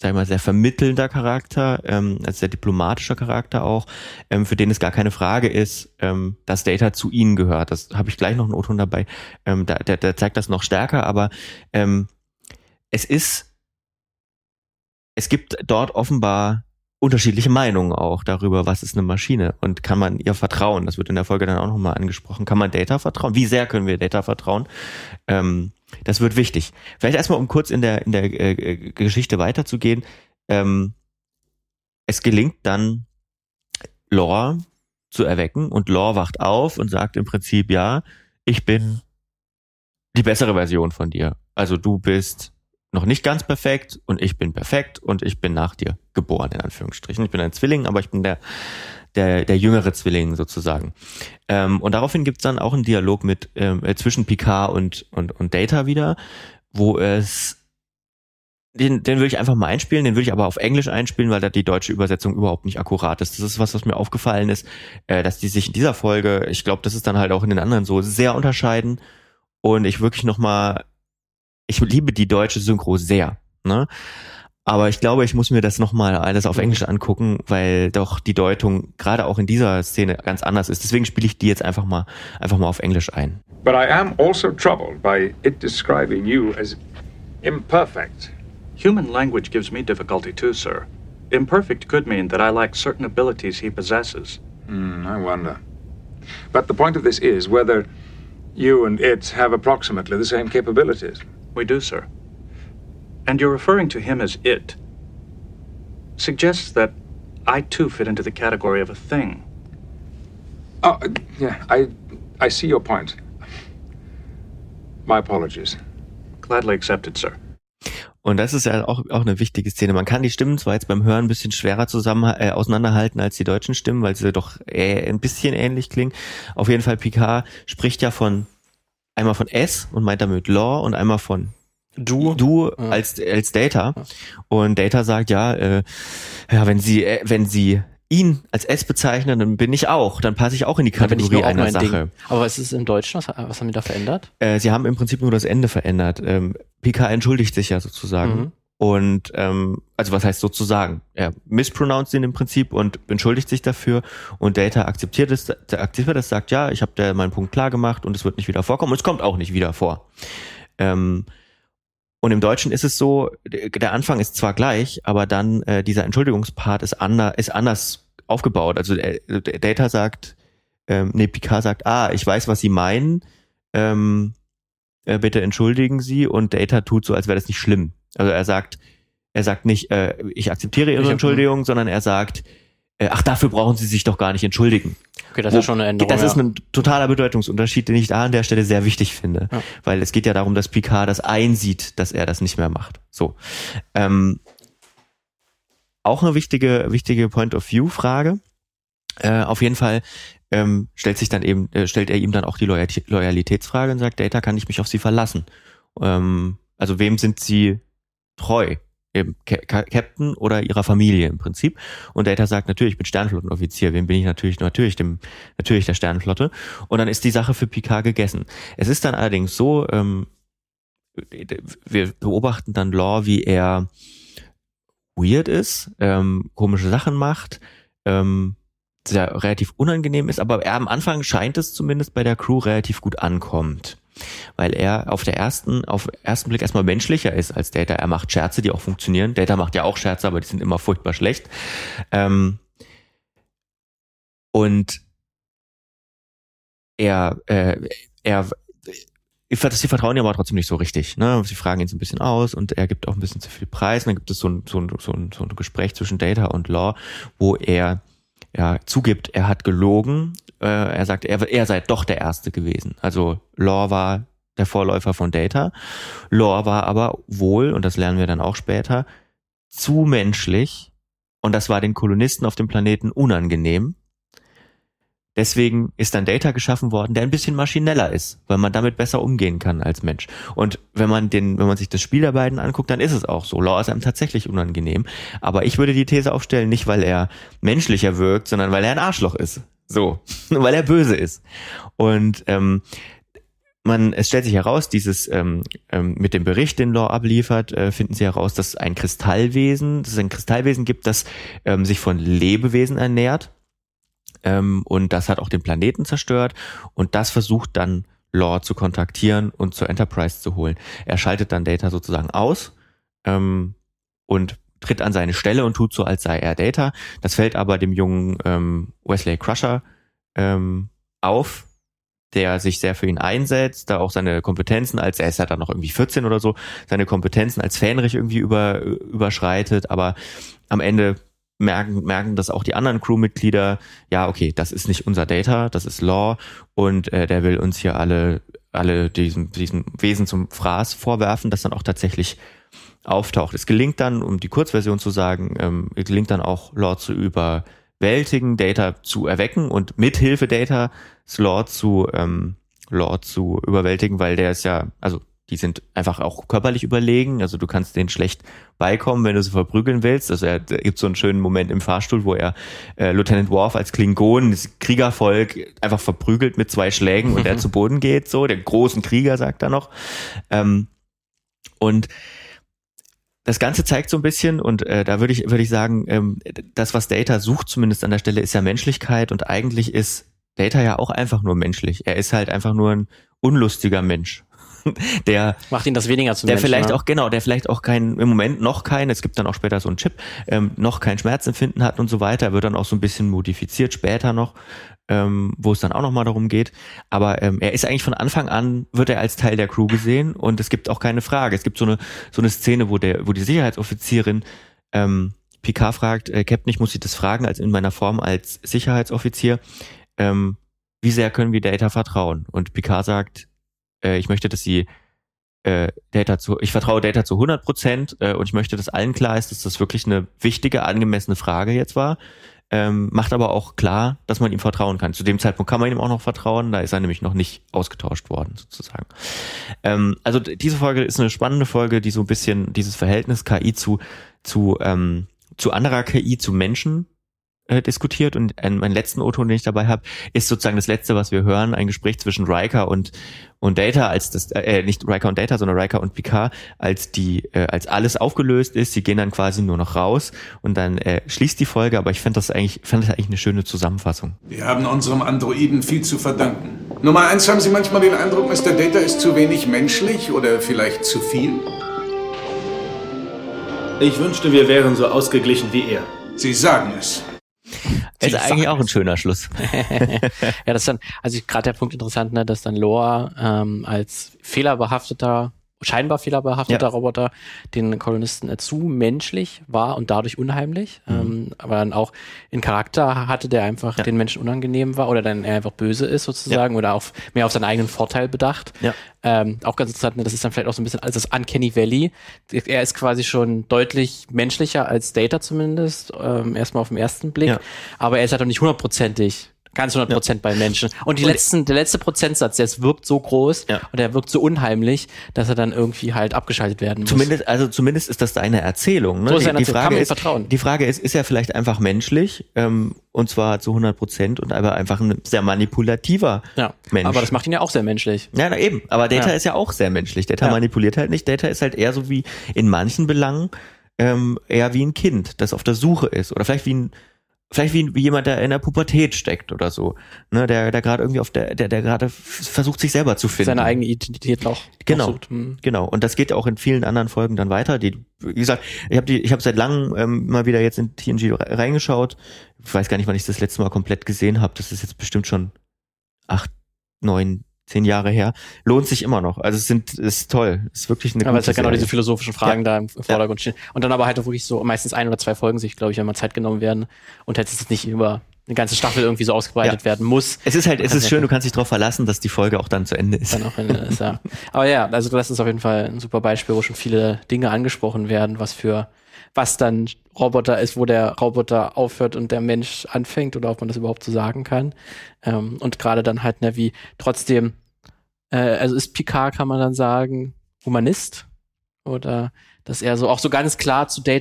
sag ich mal, sehr vermittelnder Charakter, ähm, als sehr diplomatischer Charakter auch, ähm, für den es gar keine Frage ist, ähm, dass Data zu ihnen gehört. Das habe ich gleich noch einen O-Ton dabei. Ähm, der, der, der zeigt das noch stärker, aber ähm, es ist, es gibt dort offenbar unterschiedliche Meinungen auch darüber, was ist eine Maschine und kann man ihr vertrauen. Das wird in der Folge dann auch nochmal angesprochen. Kann man Data vertrauen? Wie sehr können wir Data vertrauen? Ähm, das wird wichtig. Vielleicht erstmal, um kurz in der in der äh, Geschichte weiterzugehen. Ähm, es gelingt dann, Lore zu erwecken und Lore wacht auf und sagt im Prinzip, ja, ich bin die bessere Version von dir. Also du bist noch nicht ganz perfekt und ich bin perfekt und ich bin nach dir geboren, in Anführungsstrichen. Ich bin ein Zwilling, aber ich bin der der der jüngere Zwilling sozusagen. Ähm, und daraufhin gibt's dann auch einen Dialog mit ähm, äh, zwischen Picard und und und Data wieder, wo es den den würde ich einfach mal einspielen, den würde ich aber auf Englisch einspielen, weil da die deutsche Übersetzung überhaupt nicht akkurat ist. Das ist was, was mir aufgefallen ist, äh, dass die sich in dieser Folge, ich glaube, das ist dann halt auch in den anderen so, sehr unterscheiden und ich wirklich nochmal, ich liebe die deutsche Synchro sehr, ne? Aber ich glaube, ich muss mir das nochmal alles auf Englisch angucken, weil doch die Deutung gerade auch in dieser Szene ganz anders ist. Deswegen spiele ich die jetzt einfach mal einfach mal auf Englisch ein. But I am also troubled by it describing you as imperfect. Human language gives me difficulty too, sir. Imperfect could mean that I lack certain abilities he possesses. Hmm, I wonder. But the point of this is whether you and it have approximately the same capabilities. We do, sir. And you're referring to him as it suggests that I too fit into the category of a thing. Oh, yeah, I I see your point. My apologies. Gladly accepted, sir. Und das ist ja auch auch eine wichtige Szene. Man kann die Stimmen zwar jetzt beim Hören ein bisschen schwerer zusammen äh, auseinanderhalten als die deutschen Stimmen, weil sie doch äh, ein bisschen ähnlich klingen. Auf jeden Fall, Picard spricht ja von einmal von S und meint damit Lore und einmal von Du, du ja. als als Data. Ja. Und Data sagt ja, äh, ja, wenn sie äh, wenn sie ihn als S bezeichnen, dann bin ich auch, dann passe ich auch in die Kategorie ja, einer Sache. Ding. Aber was ist im Deutschen? Was, was haben die da verändert? Äh, sie haben im Prinzip nur das Ende verändert. Ähm, Picard entschuldigt sich ja sozusagen. Mhm. Und ähm, also was heißt sozusagen? Er mispronounced ihn im Prinzip und entschuldigt sich dafür. Und Data akzeptiert es, akzeptiert es, sagt ja, ich habe da meinen Punkt klar gemacht und es wird nicht wieder vorkommen. Und es kommt auch nicht wieder vor. Ähm, Und im Deutschen ist es so, der Anfang ist zwar gleich, aber dann äh, dieser Entschuldigungspart ist, ander, ist anders aufgebaut. Also äh, Data sagt, ähm, nee, Picard sagt, ah, ich weiß, was Sie meinen, ähm, äh, bitte entschuldigen Sie. Und Data tut so, als wäre das nicht schlimm. Also er sagt, er sagt nicht, äh, ich akzeptiere Ihre ich Entschuldigung, sondern er sagt, äh, ach, dafür brauchen Sie sich doch gar nicht entschuldigen. Okay, das Wo, ist schon eine Änderung. Das ja. ist ein totaler Bedeutungsunterschied, den ich da an der Stelle sehr wichtig finde. Ja. Weil es geht ja darum, dass Picard das einsieht, dass er das nicht mehr macht. So. Ähm, auch eine wichtige, wichtige Point-of-View-Frage. Äh, auf jeden Fall ähm, stellt sich dann eben, äh, stellt er ihm dann auch die Loyal- Loyalitätsfrage und sagt, Data, kann ich mich auf Sie verlassen? Ähm, also wem sind Sie treu? Eben Captain oder ihrer Familie im Prinzip. Und Data sagt, natürlich, ich bin Sternflottenoffizier. Wem bin ich natürlich? Natürlich dem, natürlich der Sternenflotte. Und dann ist die Sache für Picard gegessen. Es ist dann allerdings so, ähm, wir beobachten dann Lore, wie er weird ist, ähm, komische Sachen macht, ähm, sehr relativ unangenehm ist, aber er am Anfang scheint es zumindest bei der Crew relativ gut ankommt. Weil er auf der ersten, auf ersten Blick erstmal menschlicher ist als Data. Er macht Scherze, die auch funktionieren. Data macht ja auch Scherze, aber die sind immer furchtbar schlecht. Ähm, und er, äh, er, sie vertrauen ihm aber trotzdem nicht so richtig. Ne? Sie fragen ihn so ein bisschen aus und er gibt auch ein bisschen zu viel Preis. Und dann gibt es so ein, so ein, so ein, so ein Gespräch zwischen Data und Lore, wo er ja zugibt, er hat gelogen. Er sagt, er, er sei doch der Erste gewesen. Also Lore war der Vorläufer von Data. Lore war aber wohl, und das lernen wir dann auch später, zu menschlich. Und das war den Kolonisten auf dem Planeten unangenehm. Deswegen ist dann Data geschaffen worden, der ein bisschen maschineller ist, weil man damit besser umgehen kann als Mensch. Und wenn man den, wenn man sich das Spiel der beiden anguckt, dann ist es auch so. Lore ist einem tatsächlich unangenehm. Aber ich würde die These aufstellen, nicht weil er menschlicher wirkt, sondern weil er ein Arschloch ist. So, weil er böse ist. Und ähm, man, es stellt sich heraus, dieses ähm, ähm, mit dem Bericht, den Lore abliefert, äh, finden sie heraus, dass ein Kristallwesen, dass es ein Kristallwesen gibt, das ähm, sich von Lebewesen ernährt. Ähm, und das hat auch den Planeten zerstört. Und das versucht dann Lore zu kontaktieren und zur Enterprise zu holen. Er schaltet dann Data sozusagen aus ähm, und tritt an seine Stelle und tut so, als sei er Data. Das fällt aber dem jungen ähm, Wesley Crusher ähm, auf, der sich sehr für ihn einsetzt, da auch seine Kompetenzen als, er ist ja dann noch irgendwie vierzehn oder so, seine Kompetenzen als Fähnrich irgendwie über, überschreitet, aber am Ende merken, merken das auch die anderen Crewmitglieder, ja, okay, das ist nicht unser Data, das ist Lore und äh, der will uns hier alle, alle diesem, diesem Wesen zum Fraß vorwerfen, das dann auch tatsächlich auftaucht. Es gelingt dann, um die Kurzversion zu sagen, ähm, es gelingt dann auch Lore zu überwältigen, Data zu erwecken und mithilfe Data Lore zu, ähm, Lore zu überwältigen, weil der ist ja, also die sind einfach auch körperlich überlegen, also du kannst denen schlecht beikommen, wenn du sie verprügeln willst. Also er gibt so einen schönen Moment im Fahrstuhl, wo er äh, Lieutenant Worf als Klingon, das Kriegervolk, einfach verprügelt mit zwei Schlägen und er zu Boden geht, so, der großen Krieger, sagt er noch. Ähm, und das Ganze zeigt so ein bisschen, und äh, da würde ich würde ich sagen, ähm, das, was Data sucht, zumindest an der Stelle, ist ja Menschlichkeit, und eigentlich ist Data ja auch einfach nur menschlich. Er ist halt einfach nur ein unlustiger Mensch. Der macht ihn das weniger zum der Menschen, vielleicht ne? auch genau, der vielleicht auch keinen, im Moment noch keinen, es gibt dann auch später so einen Chip, ähm, noch kein Schmerzempfinden hat und so weiter. Er wird dann auch so ein bisschen modifiziert später noch, ähm, wo es dann auch nochmal darum geht. Aber ähm, er ist eigentlich von Anfang an, wird er als Teil der Crew gesehen, und es gibt auch keine Frage. Es gibt so eine so eine Szene, wo der, wo die Sicherheitsoffizierin ähm, Picard fragt, äh, Captain, ich muss Sie das fragen, als in meiner Form als Sicherheitsoffizier, ähm, wie sehr können wir Data vertrauen? Und Picard sagt, äh, ich möchte, dass Sie äh, Data zu, ich vertraue Data zu hundert Prozent äh, und ich möchte, dass allen klar ist, dass das wirklich eine wichtige, angemessene Frage jetzt war. Ähm, macht aber auch klar, dass man ihm vertrauen kann. Zu dem Zeitpunkt kann man ihm auch noch vertrauen, da ist er nämlich noch nicht ausgetauscht worden, sozusagen. Ähm, also diese Folge ist eine spannende Folge, die so ein bisschen dieses Verhältnis K I zu zu ähm, zu anderer K I, zu Menschen äh, diskutiert, und ein, mein letzten O-Ton, den ich dabei habe, ist sozusagen das letzte, was wir hören, ein Gespräch zwischen Riker und und Data, als das äh, nicht Riker und Data, sondern Riker und Picard, als die äh, als alles aufgelöst ist. Sie gehen dann quasi nur noch raus und dann äh, schließt die Folge, aber ich fand das eigentlich fand das eigentlich eine schöne Zusammenfassung. Wir haben unserem Androiden viel zu verdanken. Nummer eins, haben Sie manchmal den Eindruck, Mister Data ist zu wenig menschlich oder vielleicht zu viel? Ich wünschte, wir wären so ausgeglichen wie er. Sie sagen es. Ist eigentlich auch ein schöner Schluss. Ja, das ist dann, also gerade der Punkt interessant, ne, dass dann Lore ähm, als fehlerbehafteter, scheinbar fehlerbehafteter ja. Roboter den Kolonisten äh, zu menschlich war und dadurch unheimlich, mhm. ähm, aber dann auch in Charakter hatte, der einfach ja. den Menschen unangenehm war oder dann er einfach böse ist sozusagen ja. oder auf, mehr auf seinen eigenen Vorteil bedacht. Ja. Ähm, auch ganz interessant, ne, das ist dann vielleicht auch so ein bisschen als das Uncanny Valley. Er ist quasi schon deutlich menschlicher als Data zumindest, ähm, erstmal auf den ersten Blick, ja. aber er ist halt auch nicht hundertprozentig ganz hundert Prozent ja. bei Menschen. Und die und letzten, der letzte Prozentsatz, der wirkt so groß ja. und der wirkt so unheimlich, dass er dann irgendwie halt abgeschaltet werden muss. Zumindest, also zumindest ist das deine Erzählung. Ne? So ist die, die Frage ist, vertrauen. die Frage ist, ist er vielleicht einfach menschlich, ähm, und zwar zu hundert Prozent, und aber einfach ein sehr manipulativer ja. Mensch. Aber das macht ihn ja auch sehr menschlich. Ja, na eben. Aber Data ja. ist ja auch sehr menschlich. Data ja. manipuliert halt nicht. Data ist halt eher so wie in manchen Belangen ähm, eher wie ein Kind, das auf der Suche ist, oder vielleicht wie ein Vielleicht wie, wie jemand, der in der Pubertät steckt oder so, ne, der, der gerade irgendwie auf der, der, der gerade versucht, sich selber zu finden. Seine eigene Identität auch. Genau, auch hm. genau. Und das geht auch in vielen anderen Folgen dann weiter. Die, wie gesagt, ich habe die, ich habe seit langem ähm, mal wieder jetzt in T N G reingeschaut. Ich weiß gar nicht, wann ich das letzte Mal komplett gesehen habe. Das ist jetzt bestimmt schon acht, neun, zehn Jahre her. Lohnt sich immer noch. Also es sind, ist toll. Es ist wirklich eine. Aber es hat genau diese philosophischen Fragen ja. da im Vordergrund stehen. Und dann aber halt auch wirklich so meistens ein oder zwei Folgen sich, glaube ich, wenn man Zeit genommen werden und jetzt ist es nicht über eine ganze Staffel irgendwie so ausgebreitet ja. werden muss. Es ist halt, es ist schön, du kannst dich darauf verlassen, dass die Folge auch dann zu Ende ist. Dann auch Ende ist, ja. Aber ja, also das ist auf jeden Fall ein super Beispiel, wo schon viele Dinge angesprochen werden, was für, was dann Roboter ist, wo der Roboter aufhört und der Mensch anfängt oder ob man das überhaupt so sagen kann. Ähm, und gerade dann halt, ne, wie trotzdem also ist Picard, kann man dann sagen, Humanist? Oder dass er so auch so ganz klar zu Data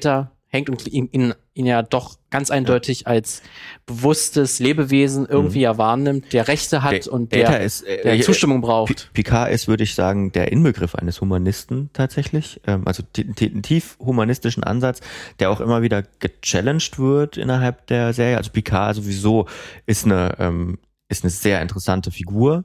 hängt und ihn, ihn, ihn ja doch ganz eindeutig ja. als bewusstes Lebewesen irgendwie mhm. ja wahrnimmt, der Rechte hat der, und der, ist, äh, der Zustimmung braucht. Picard ist, würde ich sagen, der Inbegriff eines Humanisten tatsächlich. Ähm, also einen tief humanistischen Ansatz, der auch immer wieder gechallenged wird innerhalb der Serie. Also Picard sowieso ist eine, ähm, ist eine sehr interessante Figur.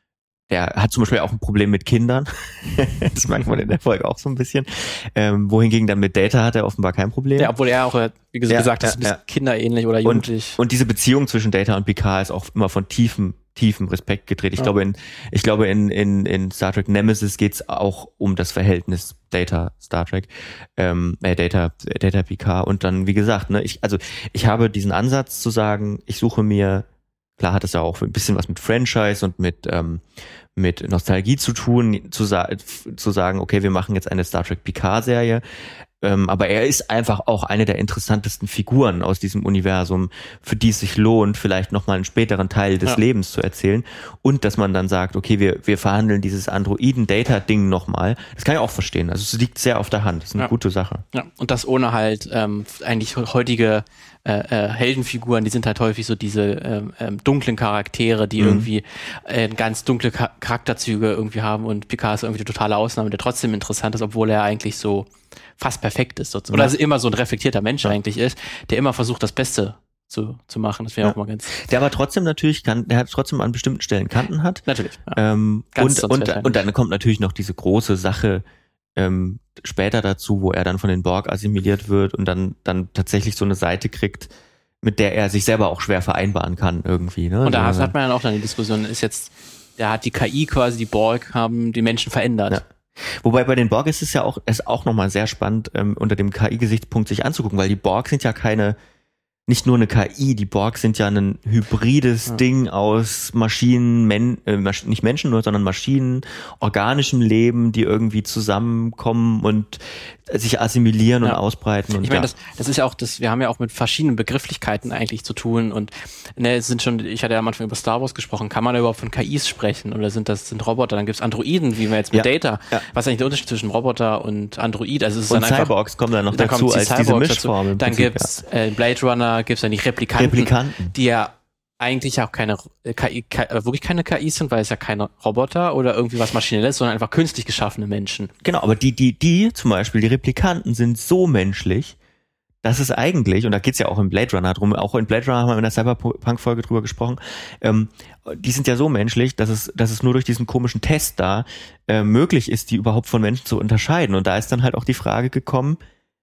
Der hat zum Beispiel auch ein Problem mit Kindern. Das merkt man in der Folge auch so ein bisschen. Ähm, wohingegen dann mit Data hat er offenbar kein Problem. Ja, obwohl er auch, wie gesagt, ja, gesagt ja, ist, ein bisschen ja. kinderähnlich oder jugendlich. Und, und diese Beziehung zwischen Data und Picard ist auch immer von tiefem, tiefem Respekt gedreht. Ich ja. glaube, in, ich glaube, in, in, in Star Trek Nemesis geht's auch um das Verhältnis Data Star Trek, ähm, äh, Data, Data Picard. Und dann, wie gesagt, ne, ich, also, ich habe diesen Ansatz zu sagen, ich suche mir, klar hat es ja auch ein bisschen was mit Franchise und mit ähm, mit Nostalgie zu tun, zu, sa- zu sagen, okay, wir machen jetzt eine Star Trek Picard-Serie, ähm, aber er ist einfach auch eine der interessantesten Figuren aus diesem Universum, für die es sich lohnt, vielleicht nochmal einen späteren Teil des ja. Lebens zu erzählen und dass man dann sagt, okay, wir wir verhandeln dieses Androiden-Data-Ding nochmal. Das kann ich auch verstehen, also es liegt sehr auf der Hand, das ist eine ja. gute Sache. Ja, und das ohne halt ähm, eigentlich heutige Äh, äh, Heldenfiguren, die sind halt häufig so diese ähm, ähm, dunklen Charaktere, die mhm. irgendwie äh, ganz dunkle Ka- Charakterzüge irgendwie haben und Picard ist irgendwie die totale Ausnahme, der trotzdem interessant ist, obwohl er eigentlich so fast perfekt ist. Sozusagen. Oder ja. also immer so ein reflektierter Mensch ja. eigentlich ist, der immer versucht, das Beste zu, zu machen. Das wäre ja. auch mal ganz... Der aber trotzdem natürlich, kann, der hat trotzdem an bestimmten Stellen Kanten hat. Natürlich. Ja. Ähm, und, und, und dann kommt natürlich noch diese große Sache, Ähm, später dazu, wo er dann von den Borg assimiliert wird und dann dann tatsächlich so eine Seite kriegt, mit der er sich selber auch schwer vereinbaren kann irgendwie. Ne? Und da also, hat man dann auch dann die Diskussion, ist jetzt, da hat die K I quasi, die Borg haben die Menschen verändert. Ja. Wobei bei den Borg ist es ja auch, ist auch nochmal sehr spannend, ähm, unter dem K I-Gesichtspunkt sich anzugucken, weil die Borg sind ja keine, nicht nur eine K I, die Borg sind ja ein hybrides ja. Ding aus Maschinen, Men, äh, nicht Menschen nur, sondern Maschinen, organischem Leben, die irgendwie zusammenkommen und sich assimilieren ja. und ausbreiten. Und ich meine, ja. das, das ist ja auch, das, wir haben ja auch mit verschiedenen Begrifflichkeiten eigentlich zu tun und ne, es sind schon, ich hatte ja am Anfang über Star Wars gesprochen, kann man da überhaupt von K Is sprechen oder sind das sind Roboter? Dann gibt's Androiden, wie wir jetzt mit ja. Data. Ja. Was ist eigentlich der Unterschied zwischen Roboter und Android? Also es ist und dann einfach, Cyborgs kommen dann noch dann dazu als Cyborgs diese Mischform. Dann Prinzip, gibt's ja. äh, Blade Runner, gibt's dann die Replikanten, Replikanten, die ja eigentlich auch keine K I, K, wirklich keine K Is sind, weil es ja keine Roboter oder irgendwie was Maschinelles, sondern einfach künstlich geschaffene Menschen. Genau, aber die, die, die zum Beispiel, die Replikanten sind so menschlich, dass es eigentlich, und da geht's ja auch im Blade Runner drum, auch in Blade Runner haben wir in der Cyberpunk-Folge drüber gesprochen, ähm, die sind ja so menschlich, dass es, dass es nur durch diesen komischen Test da äh, möglich ist, die überhaupt von Menschen zu unterscheiden. Und da ist dann halt auch die Frage gekommen,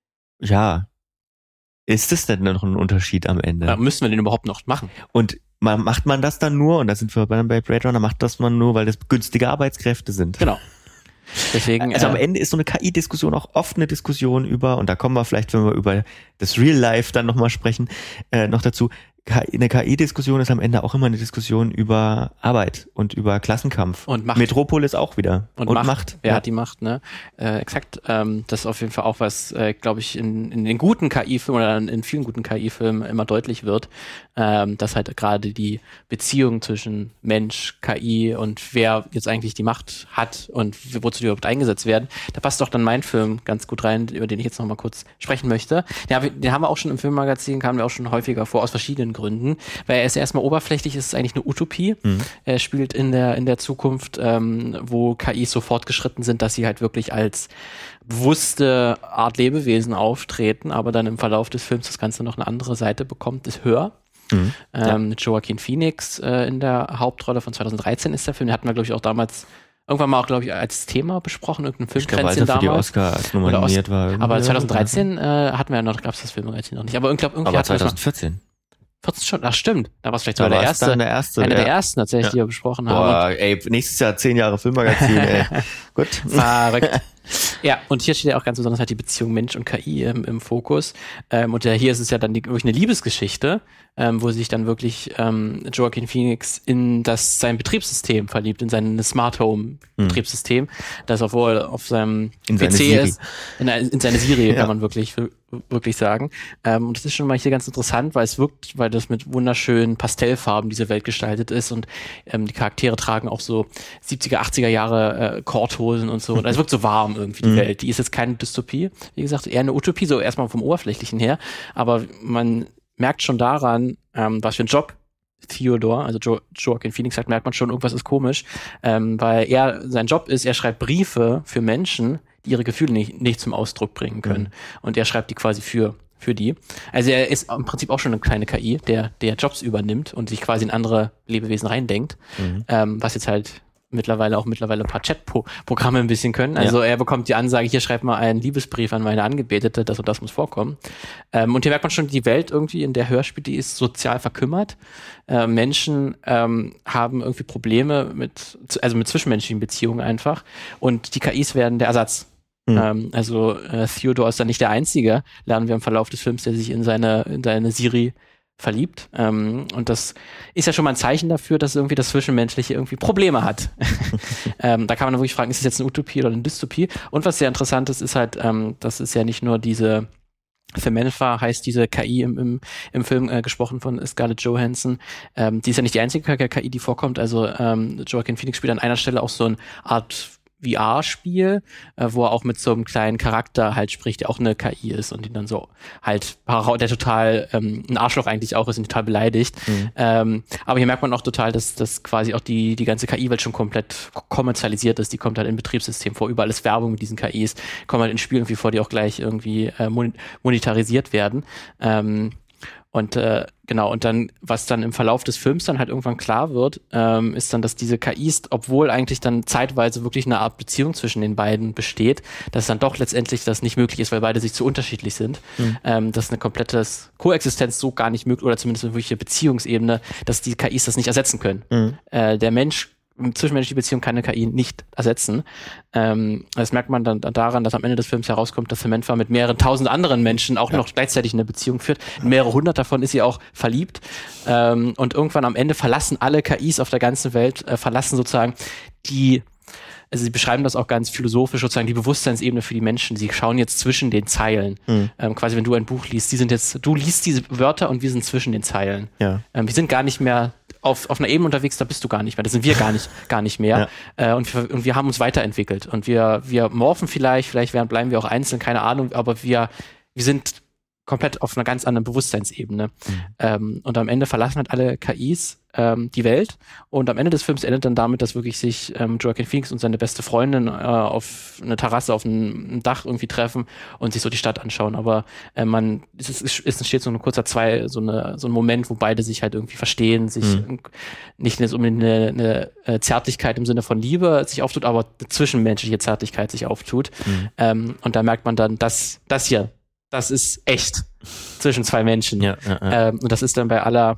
ja, ist es denn noch ein Unterschied am Ende? Ja, müssen wir den überhaupt noch machen? Und man, macht man das dann nur, und da sind wir bei Blade Runner, macht das man nur, weil das günstige Arbeitskräfte sind. Genau. Deswegen, also äh, am Ende ist so eine K I-Diskussion auch oft eine Diskussion über, und da kommen wir vielleicht, wenn wir über das Real Life dann nochmal sprechen, äh, noch dazu, eine K I-Diskussion ist am Ende auch immer eine Diskussion über Arbeit und über Klassenkampf. Und Macht. Metropolis auch wieder. Und, und Macht. Macht. Wer ja. hat die Macht, ne? Äh, exakt. Ähm, das ist auf jeden Fall auch was, äh, glaube ich, in, in den guten K I-Filmen oder in vielen guten K I-Filmen immer deutlich wird, ähm, dass halt gerade die Beziehung zwischen Mensch, K I und wer jetzt eigentlich die Macht hat und wozu die überhaupt eingesetzt werden. Da passt doch dann mein Film ganz gut rein, über den ich jetzt noch mal kurz sprechen möchte. Ja, den haben wir auch schon im Filmmagazin, kamen wir auch schon häufiger vor, aus verschiedenen Gründen, weil er ist erstmal oberflächlich, ist eigentlich eine Utopie. Mhm. Er spielt in der in der Zukunft, ähm, wo K Is so fortgeschritten sind, dass sie halt wirklich als bewusste Art Lebewesen auftreten, aber dann im Verlauf des Films das Ganze noch eine andere Seite bekommt, ist höher. Mhm. Ähm, ja. Joaquin Phoenix äh, in der Hauptrolle von zwanzig dreizehn ist der Film, den hatten wir, glaube ich, auch damals irgendwann mal auch, glaube ich, als Thema besprochen, irgendein Filmkränzchen damals. Für die Oscars nominiert war. Aber zwanzig dreizehn äh, hatten wir ja noch, gab es das Filmmagazin noch nicht. Aber ich glaube, irgendwie aber zwanzig vierzehn. vierzehn schon, ach stimmt. Da war es vielleicht sogar der erste, der erste. Einer ja. der ersten tatsächlich, ja. die wir besprochen haben. Boah, ey, nächstes Jahr zehn Jahre Filmmagazin, ey. Gut. Verrückt. Ja, und hier steht ja auch ganz besonders halt die Beziehung Mensch und K I im, im Fokus. Ähm, und ja, hier ist es ja dann die, wirklich eine Liebesgeschichte, ähm, wo sich dann wirklich ähm, Joaquin Phoenix in das sein Betriebssystem verliebt, in sein Smart Home Betriebssystem, hm. das obwohl auf seinem in P C ist, in, in seine Serie ja. kann man wirklich wirklich sagen. Ähm, und das ist schon mal hier ganz interessant, weil es wirkt, weil das mit wunderschönen Pastellfarben diese Welt gestaltet ist und ähm, die Charaktere tragen auch so siebziger, achtziger Jahre äh, Korthosen und so. Und es wirkt so warm irgendwie, die mhm. Welt. Die ist jetzt keine Dystopie, wie gesagt, eher eine Utopie, so erstmal vom Oberflächlichen her. Aber man merkt schon daran, ähm, was für ein Job Theodore, also jo- Joaquin Phoenix hat, merkt man schon, irgendwas ist komisch, ähm, weil er, sein Job ist, er schreibt Briefe für Menschen, die ihre Gefühle nicht, nicht zum Ausdruck bringen können. Mhm. Und er schreibt die quasi für für die. Also er ist im Prinzip auch schon eine kleine K I, der der Jobs übernimmt und sich quasi in andere Lebewesen reindenkt, mhm. ähm, was jetzt halt mittlerweile auch mittlerweile ein paar Chat-Programme ein bisschen können. Also ja. er bekommt die Ansage, hier schreibt mal einen Liebesbrief an meine Angebetete, das und das muss vorkommen. Ähm, und hier merkt man schon, die Welt irgendwie in der Hörspiel, die ist sozial verkümmert. Äh, Menschen ähm, haben irgendwie Probleme mit, also mit zwischenmenschlichen Beziehungen einfach. Und die K Is werden der Ersatz. Mhm. Ähm, also äh, Theodore ist dann nicht der Einzige, lernen wir im Verlauf des Films, der sich in seine, in seine Siri verliebt. Ähm, und das ist ja schon mal ein Zeichen dafür, dass irgendwie das Zwischenmenschliche irgendwie Probleme hat. ähm, da kann man dann wirklich fragen, ist es jetzt eine Utopie oder eine Dystopie? Und was sehr interessant ist, ist halt, ähm, das ist ja nicht nur diese Samantha heißt diese K I im, im, im Film, äh, gesprochen von Scarlett Johansson. Ähm, die ist ja nicht die einzige K I, die vorkommt. Also ähm, Joaquin Phoenix spielt an einer Stelle auch so eine Art V R-Spiel, äh, wo er auch mit so einem kleinen Charakter halt spricht, der auch eine K I ist und ihn dann so halt, der total ähm, ein Arschloch eigentlich auch ist und total beleidigt. Mhm. Ähm, aber hier merkt man auch total, dass, dass quasi auch die, die ganze K I-Welt schon komplett kommerzialisiert ist. Die kommt halt im Betriebssystem vor, überall ist Werbung mit diesen K Is, kommen halt in Spielen irgendwie vor, die auch gleich irgendwie äh, monetarisiert werden. Ähm, Und äh, genau, und dann, was dann im Verlauf des Films dann halt irgendwann klar wird, ähm, ist dann, dass diese K Is, obwohl eigentlich dann zeitweise wirklich eine Art Beziehung zwischen den beiden besteht, dass dann doch letztendlich das nicht möglich ist, weil beide sich zu unterschiedlich sind. Mhm. Ähm, dass eine komplette Koexistenz so gar nicht möglich, oder zumindest eine wirkliche Beziehungsebene, dass die K Is das nicht ersetzen können. Mhm. Äh, der Mensch zwischenmenschliche Beziehung kann eine K I nicht ersetzen. Ähm, das merkt man dann daran, dass am Ende des Films herauskommt, dass Samantha mit mehreren tausend anderen Menschen auch ja. noch gleichzeitig eine Beziehung führt. In mehrere hundert davon ist sie auch verliebt. Ähm, und irgendwann am Ende verlassen alle K Is auf der ganzen Welt, äh, verlassen sozusagen die, also sie beschreiben das auch ganz philosophisch, sozusagen die Bewusstseinsebene für die Menschen. Sie schauen jetzt zwischen den Zeilen. Mhm. Ähm, quasi, wenn du ein Buch liest, die sind jetzt, du liest diese Wörter und wir sind zwischen den Zeilen. Ja. Ähm, wir sind gar nicht mehr auf, auf einer Ebene unterwegs, da bist du gar nicht mehr. Das sind wir gar nicht, gar nicht mehr. Ja. Äh, und, wir, und wir haben uns weiterentwickelt. Und wir, wir morphen vielleicht, vielleicht werden, bleiben wir auch einzeln, keine Ahnung, aber wir, wir sind komplett auf einer ganz anderen Bewusstseinsebene. Mhm. Ähm, und am Ende verlassen halt alle K Is ähm, die Welt. Und am Ende des Films endet dann damit, dass wirklich sich ähm, Joaquin Phoenix und seine beste Freundin äh, auf eine Terrasse, auf einem Dach irgendwie treffen und sich so die Stadt anschauen. Aber äh, man, es, ist, es entsteht so ein kurzer zwei, so eine, so ein Moment, wo beide sich halt irgendwie verstehen, sich mhm. nicht unbedingt eine, eine Zärtlichkeit im Sinne von Liebe sich auftut, aber eine zwischenmenschliche Zärtlichkeit sich auftut. Mhm. Ähm, und da merkt man dann, dass das hier das ist echt zwischen zwei Menschen. Ja, ja, ja. Ähm, und das ist dann bei aller,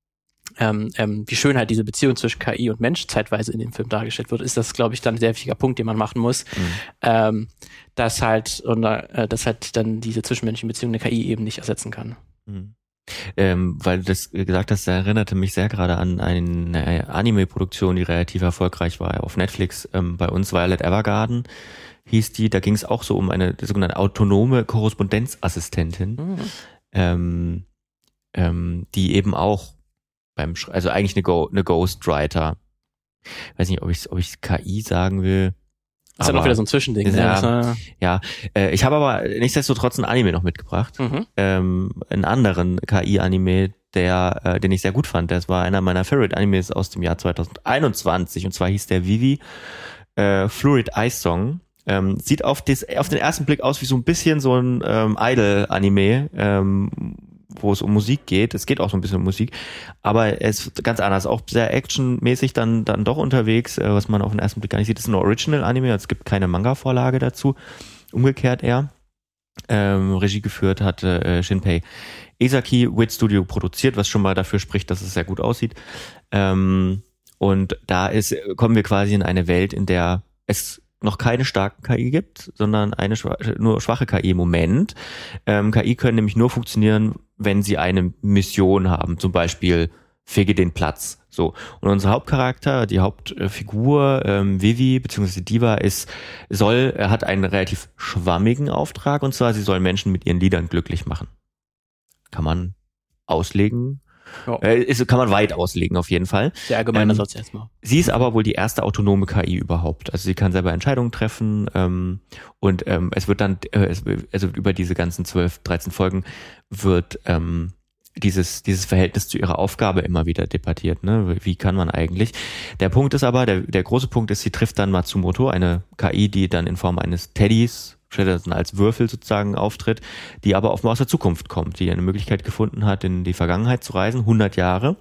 ähm, ähm, wie schön halt diese Beziehung zwischen K I und Mensch zeitweise in dem Film dargestellt wird, ist das, glaube ich, dann ein sehr wichtiger Punkt, den man machen muss. Mhm. Ähm, dass halt, und, äh, dass halt dann diese zwischenmenschlichen Beziehungen eine K I eben nicht ersetzen kann. Mhm. Ähm, weil du das gesagt hast, das erinnerte mich sehr gerade an eine Anime-Produktion, die relativ erfolgreich war auf Netflix. Ähm, bei uns Violet Evergarden hieß die, da ging es auch so um eine sogenannte autonome Korrespondenzassistentin, mhm. ähm, ähm, die eben auch beim, Sch- also eigentlich eine, Go- eine Ghostwriter, weiß nicht, ob ich ob ich K I sagen will. Ist ja noch wieder so ein Zwischending. Ja, ja. ja. Äh, ich habe aber nichtsdestotrotz ein Anime noch mitgebracht, mhm. ähm, einen anderen K I-Anime, der, äh, den ich sehr gut fand. Das war einer meiner Favorite-Animes aus dem Jahr zwanzig einundzwanzig und zwar hieß der Vivi äh, Fluid Ice Song. Ähm, sieht auf, des, auf den ersten Blick aus wie so ein bisschen so ein ähm, Idol-Anime, ähm, wo es um Musik geht. Es geht auch so ein bisschen um Musik, aber es ist ganz anders, auch sehr actionmäßig dann dann doch unterwegs, äh, was man auf den ersten Blick gar nicht sieht. Es ist ein Original-Anime, es gibt keine Manga-Vorlage dazu. Umgekehrt eher. Ähm, Regie geführt hatte äh, Shinpei Esaki, Wit Studio produziert, was schon mal dafür spricht, dass es sehr gut aussieht. Ähm, und da ist kommen wir quasi in eine Welt, in der es noch keine starken K I gibt, sondern eine schwache, nur schwache K I im Moment. Ähm, K I können nämlich nur funktionieren, wenn sie eine Mission haben, zum Beispiel fege den Platz. So. Und unser Hauptcharakter, die Hauptfigur, ähm, Vivi bzw. Diva, ist, soll, er hat einen relativ schwammigen Auftrag, und zwar, sie soll Menschen mit ihren Liedern glücklich machen. Kann man auslegen, Ja. Äh, ist, kann man weit auslegen auf jeden Fall. Der allgemeine ähm, Satz erstmal. Sie ist aber wohl die erste autonome K I überhaupt. Also sie kann selber Entscheidungen treffen ähm, und ähm, es wird dann, äh, es, also über diese ganzen zwölf, dreizehn Folgen wird ähm, dieses dieses Verhältnis zu ihrer Aufgabe immer wieder debattiert. Ne? Wie kann man eigentlich? Der Punkt ist aber, der der große Punkt ist, sie trifft dann Matsumoto, eine K I, die dann in Form eines Teddys als Würfel sozusagen auftritt, die aber offenbar aus der Zukunft kommt, die eine Möglichkeit gefunden hat, in die Vergangenheit zu reisen, hundert Jahre.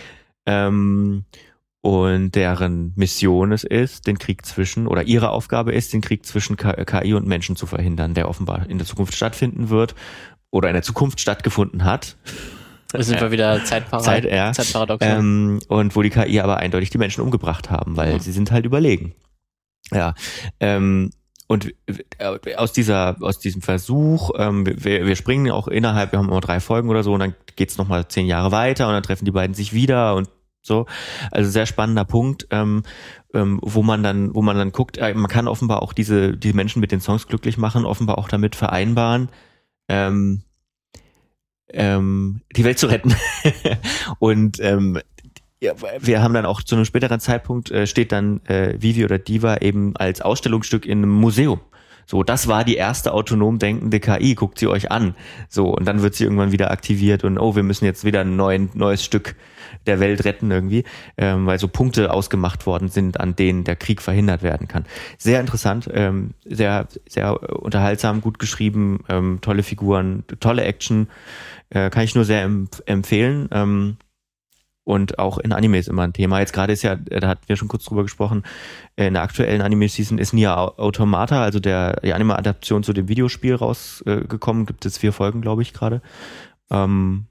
Ähm, und deren Mission es ist, den Krieg zwischen, oder ihre Aufgabe ist, den Krieg zwischen K I und Menschen zu verhindern, der offenbar in der Zukunft stattfinden wird oder in der Zukunft stattgefunden hat. Da sind wir wieder Zeitpara- Zeit, ja. Zeitparadox. Ähm, und wo die K I aber eindeutig die Menschen umgebracht haben, weil ja. sie sind halt überlegen. Ja, ähm, und aus dieser, aus diesem Versuch, ähm, wir, wir springen auch innerhalb, wir haben immer drei Folgen oder so, und dann geht's nochmal zehn Jahre weiter und dann treffen die beiden sich wieder und so. Also sehr spannender Punkt, ähm, ähm, wo man dann, wo man dann guckt, äh, man kann offenbar auch diese, die Menschen mit den Songs glücklich machen, offenbar auch damit vereinbaren, ähm, ähm, die Welt zu retten. Und ähm, ja, wir haben dann auch zu einem späteren Zeitpunkt äh, steht dann äh, Vivi oder Diva eben als Ausstellungsstück in einem Museum. So, das war die erste autonom denkende K I, guckt sie euch an. So, und dann wird sie irgendwann wieder aktiviert und oh, wir müssen jetzt wieder ein neuen, neues Stück der Welt retten irgendwie, ähm, weil so Punkte ausgemacht worden sind, an denen der Krieg verhindert werden kann. Sehr interessant, ähm, sehr, sehr unterhaltsam, gut geschrieben, ähm, tolle Figuren, tolle Action, äh, kann ich nur sehr empf- empfehlen. Ähm, Und auch in Anime ist immer ein Thema. Jetzt gerade ist ja, da hatten wir schon kurz drüber gesprochen, in der aktuellen Anime-Season ist Nier Automata, also der, die Anime-Adaption zu dem Videospiel rausgekommen. Gibt es vier Folgen, glaube ich, gerade. Ähm,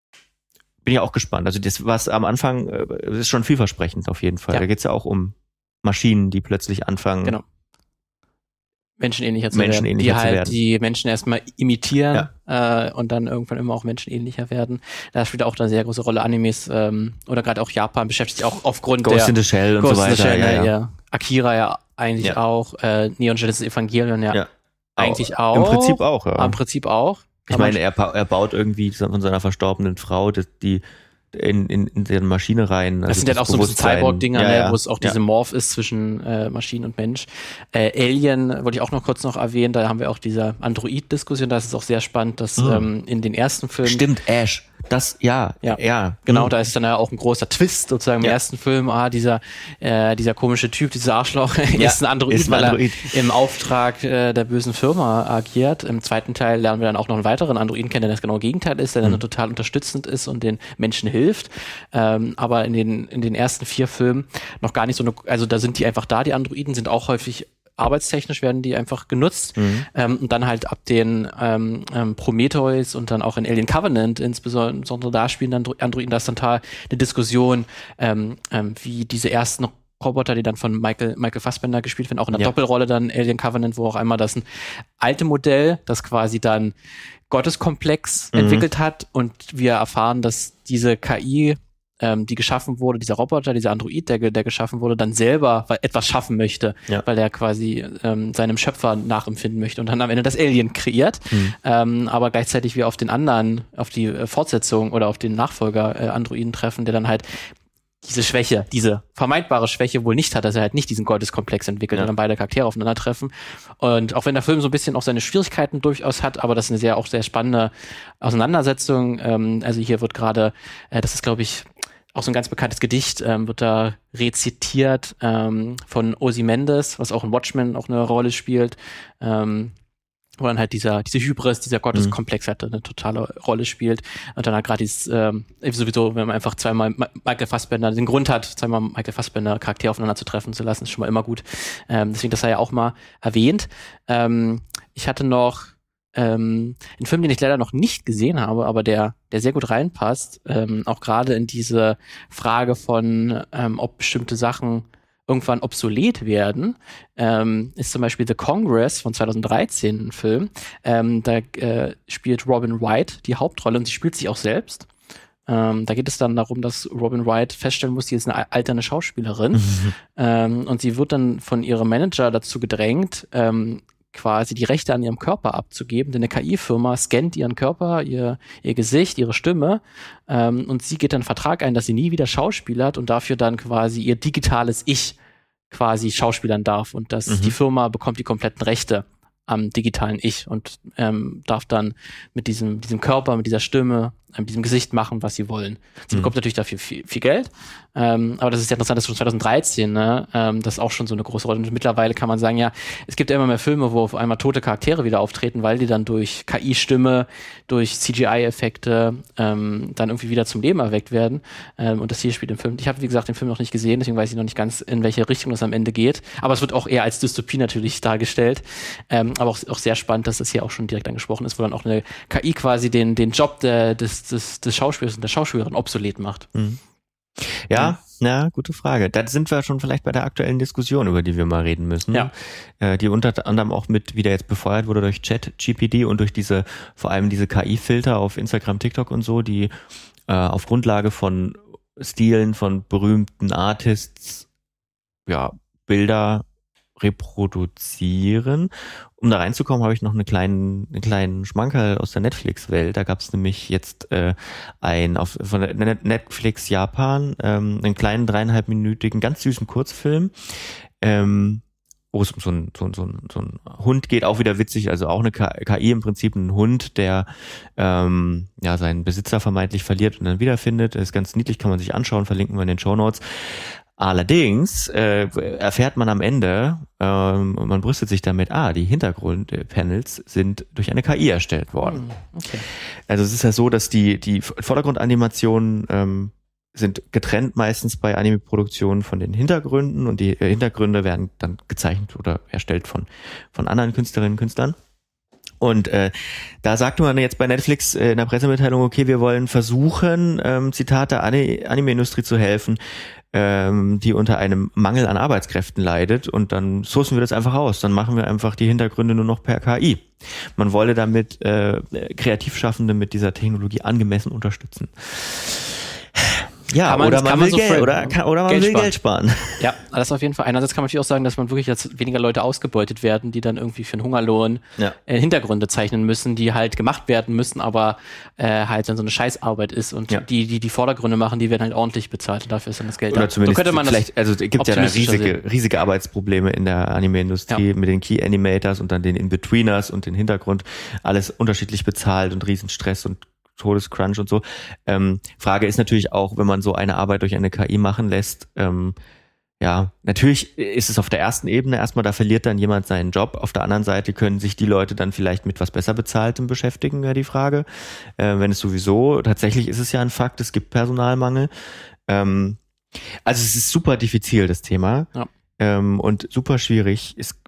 bin ja auch gespannt. Also das, was am Anfang, äh, ist schon vielversprechend auf jeden Fall. Ja. Da geht es ja auch um Maschinen, die plötzlich anfangen, genau. menschenähnlicher zu menschenähnlicher werden, die zu halt werden. die Menschen erstmal imitieren Ja. äh, und dann irgendwann immer auch menschenähnlicher werden. Da spielt auch eine sehr große Rolle Animes ähm, oder gerade auch Japan beschäftigt sich auch aufgrund Ghost der in the Shell und Ghost so in the weiter. Shell, ja, ja, ja. ja. Akira ja eigentlich Ja. auch, äh, Neon Genesis Evangelion ja, Ja. eigentlich auch. Im Prinzip auch, ja. Im Prinzip auch. Ich Kann man- meine, er, ba- er baut irgendwie von seiner verstorbenen Frau das, die in, in, in seine Maschine rein. Das also sind ja auch so ein bisschen Bewusstsein. Cyborg-Dinger, ja, ne, ja. wo es auch diese ja. Morph ist zwischen äh, Maschine und Mensch. Äh, Alien wollte ich auch noch kurz noch erwähnen, da haben wir auch diese Android-Diskussion, da ist es auch sehr spannend, dass Mhm. ähm, in den ersten Filmen... Stimmt, Ash. Das, ja, Ja, ja. genau, Mhm. da ist dann ja auch ein großer Twist sozusagen im Ja. ersten Film, ah, dieser äh, dieser komische Typ, dieser Arschloch Ja, ist ein Android, ist ein weil Android. er im Auftrag äh, der bösen Firma agiert. Im zweiten Teil lernen wir dann auch noch einen weiteren Androiden kennen, der das genaue Gegenteil ist, der Mhm. dann total unterstützend ist und den Menschen hilft. Ähm, aber in den in den ersten vier Filmen noch gar nicht so eine, also da sind die einfach da, die Androiden sind auch häufig arbeitstechnisch werden die einfach genutzt. Mhm. Ähm, und dann halt ab den ähm, ähm, Prometheus und dann auch in Alien Covenant insbesondere da spielen dann Androiden, da ist dann total eine Diskussion, ähm, ähm, wie diese ersten Roboter, die dann von Michael, Michael Fassbender gespielt werden, auch in der Ja. Doppelrolle dann Alien Covenant, wo auch einmal das ein alte Modell, das quasi dann Gotteskomplex Mhm. entwickelt hat und wir erfahren, dass diese K I ähm, die geschaffen wurde, dieser Roboter, dieser Android, der, der geschaffen wurde, dann selber etwas schaffen möchte, Ja. weil er quasi ähm, seinem Schöpfer nachempfinden möchte und dann am Ende das Alien kreiert, Mhm. ähm, aber gleichzeitig wir auf den anderen, auf die äh, Fortsetzung oder auf den Nachfolger äh, Androiden treffen, der dann halt diese Schwäche, diese vermeintbare Schwäche wohl nicht hat, dass er halt nicht diesen Gotteskomplex entwickelt Ja. und dann beide Charaktere aufeinandertreffen. Und auch wenn der Film so ein bisschen auch seine Schwierigkeiten durchaus hat, aber das ist eine sehr, auch sehr spannende Auseinandersetzung. Ähm, also hier wird gerade, äh, das ist glaube ich auch so ein ganz bekanntes Gedicht, ähm, wird da rezitiert ähm, von Ozymandias, was auch in Watchmen auch eine Rolle spielt. Ähm, wo dann halt dieser, diese Hybris, dieser Gotteskomplex halt eine totale Rolle spielt. Und dann halt gerade dieses, ähm, sowieso, wenn man einfach zweimal Ma- Michael Fassbender den Grund hat, zweimal Michael Fassbender Charaktere aufeinander zu treffen zu lassen, ist schon mal immer gut. Ähm, deswegen, das sei ja auch mal erwähnt. Ähm, ich hatte noch ähm, einen Film, den ich leider noch nicht gesehen habe, aber der, der sehr gut reinpasst, ähm, auch gerade in diese Frage von, ähm, ob bestimmte Sachen irgendwann obsolet werden, ähm, ist zum Beispiel The Congress von zweitausenddreizehn ein Film. Ähm, da äh, spielt Robin Wright die Hauptrolle und sie spielt sich auch selbst. Ähm, da geht es dann darum, dass Robin Wright feststellen muss, sie ist eine alterne Schauspielerin. Mhm. Ähm, und sie wird dann von ihrem Manager dazu gedrängt, ähm, quasi die Rechte an ihrem Körper abzugeben, denn eine K I-Firma scannt ihren Körper, ihr, ihr Gesicht, ihre Stimme ähm, und sie geht dann einen Vertrag ein, dass sie nie wieder schauspielert und dafür dann quasi ihr digitales Ich quasi schauspielern darf und dass Mhm. die Firma bekommt die kompletten Rechte am digitalen Ich und ähm, darf dann mit diesem, diesem Körper, mit dieser Stimme, äh, mit diesem Gesicht machen, was sie wollen. Sie Mhm. bekommt natürlich dafür viel, viel Geld, ähm, aber das ist ja interessant, das ist schon zwanzig dreizehn, ne? ähm, das ist auch schon so eine große Rolle. Und mittlerweile kann man sagen, ja, es gibt ja immer mehr Filme, wo auf einmal tote Charaktere wieder auftreten, weil die dann durch K I-Stimme, durch C G I-Effekte ähm, dann irgendwie wieder zum Leben erweckt werden. Ähm, und das hier spielt im Film. Ich habe, wie gesagt, den Film noch nicht gesehen, deswegen weiß ich noch nicht ganz, in welche Richtung das am Ende geht. Aber es wird auch eher als Dystopie natürlich dargestellt. Ähm, aber auch, auch sehr spannend, dass das hier auch schon direkt angesprochen ist, wo dann auch eine K I quasi den, den Job der, des, des, des Schauspielers und der Schauspielerin obsolet macht. Mhm. Ja, ja, gute Frage. Da sind wir schon vielleicht bei der aktuellen Diskussion, über die wir mal reden müssen. Ja. Äh, die unter anderem auch mit, wieder jetzt befeuert wurde durch ChatGPT und durch diese, vor allem diese K I-Filter auf Instagram, TikTok und so, die äh, auf Grundlage von Stilen von berühmten Artists, ja, Bilder reproduzieren. Um da reinzukommen, habe ich noch einen kleinen, einen kleinen Schmankerl aus der Netflix-Welt. Da gab es nämlich jetzt äh, ein auf von der Net- Netflix Japan ähm, einen kleinen dreieinhalbminütigen, ganz süßen Kurzfilm, ähm, wo es um so einen so, so, so ein Hund geht, auch wieder witzig, also auch eine K I im Prinzip, ein Hund, der ähm, ja seinen Besitzer vermeintlich verliert und dann wiederfindet. Das ist ganz niedlich, kann man sich anschauen, verlinken wir in den Shownotes. Allerdings äh, erfährt man am Ende, ähm, man brüstet sich damit, ah, die Hintergrundpanels sind durch eine K I erstellt worden. Okay. Also es ist ja so, dass die die Vordergrundanimationen ähm, sind getrennt meistens bei Anime-Produktionen von den Hintergründen und die äh, Hintergründe werden dann gezeichnet oder erstellt von von anderen Künstlerinnen und Künstlern. Und äh, da sagte man jetzt bei Netflix äh, in der Pressemitteilung, okay, wir wollen versuchen, ähm, Zitat der Anime-Industrie zu helfen, ähm, die unter einem Mangel an Arbeitskräften leidet, und dann sourcen wir das einfach aus. Dann machen wir einfach die Hintergründe nur noch per K I. Man wolle damit äh, Kreativschaffende mit dieser Technologie angemessen unterstützen. Ja, Kann man- oder kann man man will so Geld, für- oder, kann, oder man Geld will sparen. Geld sparen. Ja, das auf jeden Fall. Einerseits kann man natürlich auch sagen, dass man wirklich jetzt weniger Leute ausgebeutet werden, die dann irgendwie für einen Hungerlohn Ja. äh, Hintergründe zeichnen müssen, die halt gemacht werden müssen, aber äh, halt dann so eine Scheißarbeit ist und Ja. die, die die Vordergründe machen, die werden halt ordentlich bezahlt und dafür ist dann das Geld Oder da. zumindest so könnte man das vielleicht, also es gibt ja da optimistischer riesige, sehen. riesige Arbeitsprobleme in der Anime-Industrie Ja. mit den Key Animators und dann den In-Betweeners und den Hintergrund, alles unterschiedlich bezahlt und Riesenstress und Todescrunch und so. Ähm, Frage ist natürlich auch, wenn man so eine Arbeit durch eine K I machen lässt, ähm, ja, natürlich ist es auf der ersten Ebene erstmal, da verliert dann jemand seinen Job. Auf der anderen Seite können sich die Leute dann vielleicht mit was besser bezahltem beschäftigen, wäre die Frage. Äh, wenn es sowieso, tatsächlich ist es ja ein Fakt, es gibt Personalmangel. Ähm, also es ist super diffizil, das Thema. Ja. Ähm, und super schwierig. Ist,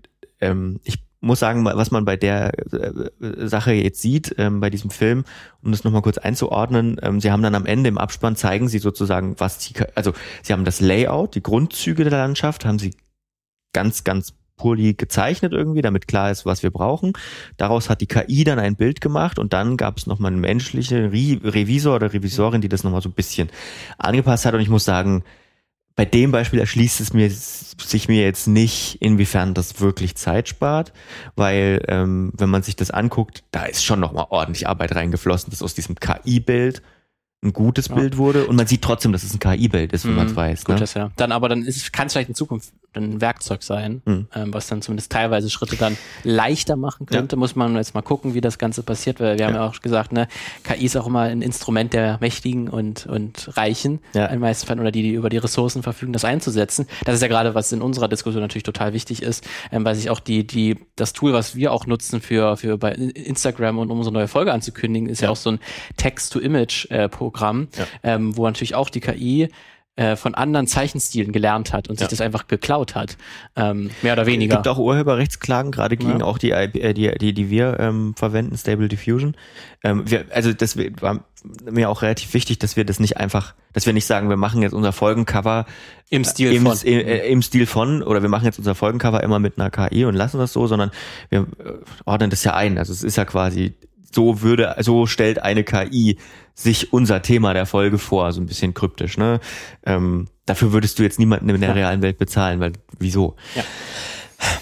ähm, ich muss sagen, was man bei der äh, Sache jetzt sieht, ähm, bei diesem Film, um das nochmal kurz einzuordnen, ähm, sie haben dann am Ende im Abspann, zeigen sie sozusagen, was die, also sie haben das Layout, die Grundzüge der Landschaft, haben sie ganz, ganz poorly gezeichnet irgendwie, damit klar ist, was wir brauchen. Daraus hat die K I dann ein Bild gemacht und dann gab es nochmal einen menschlichen Re- Revisor oder Revisorin, die das nochmal so ein bisschen angepasst hat, und ich muss sagen, bei dem Beispiel erschließt es mir sich mir jetzt nicht, inwiefern das wirklich Zeit spart, weil ähm, wenn man sich das anguckt, da ist schon nochmal ordentlich Arbeit reingeflossen, dass aus diesem K I-Bild ein gutes Ja. Bild wurde, und man sieht trotzdem, dass es ein K I-Bild ist, wenn man es weiß. Gut, Ne? das ja. Dann aber dann ist, kann es vielleicht in Zukunft ein Werkzeug sein, Mhm. ähm, was dann zumindest teilweise Schritte dann leichter machen könnte. Muss man jetzt mal gucken, wie das Ganze passiert, weil wir haben ja auch gesagt, ne, K I ist auch immer ein Instrument der Mächtigen und, und Reichen, Ja. in den meisten Fällen, oder die, die über die Ressourcen verfügen, das einzusetzen. Das ist ja gerade, was in unserer Diskussion natürlich total wichtig ist, ähm, weil sich auch die, die, das Tool, was wir auch nutzen für, für bei Instagram und um unsere neue Folge anzukündigen, ist ja, ja auch so ein Text-to-Image-Programm, äh, ja. ähm, wo natürlich auch die K I äh, von anderen Zeichenstilen gelernt hat und sich Ja. das einfach geklaut hat. Ähm, mehr oder weniger. Es gibt auch Urheberrechtsklagen, gerade gegen Ja. auch die, äh, die, die, die wir ähm, verwenden, Stable Diffusion. Ähm, wir, also das war mir auch relativ wichtig, dass wir das nicht einfach, dass wir nicht sagen, wir machen jetzt unser Folgencover im Stil im, von. Äh, im Stil von, oder wir machen jetzt unser Folgencover immer mit einer K I und lassen das so, sondern wir äh, ordnen das ja ein. Also es ist ja quasi, so würde, so stellt eine K I sich unser Thema der Folge vor, so ein bisschen kryptisch, ne? Ähm, dafür würdest du jetzt niemanden in der Ja. realen Welt bezahlen, weil wieso? Ja.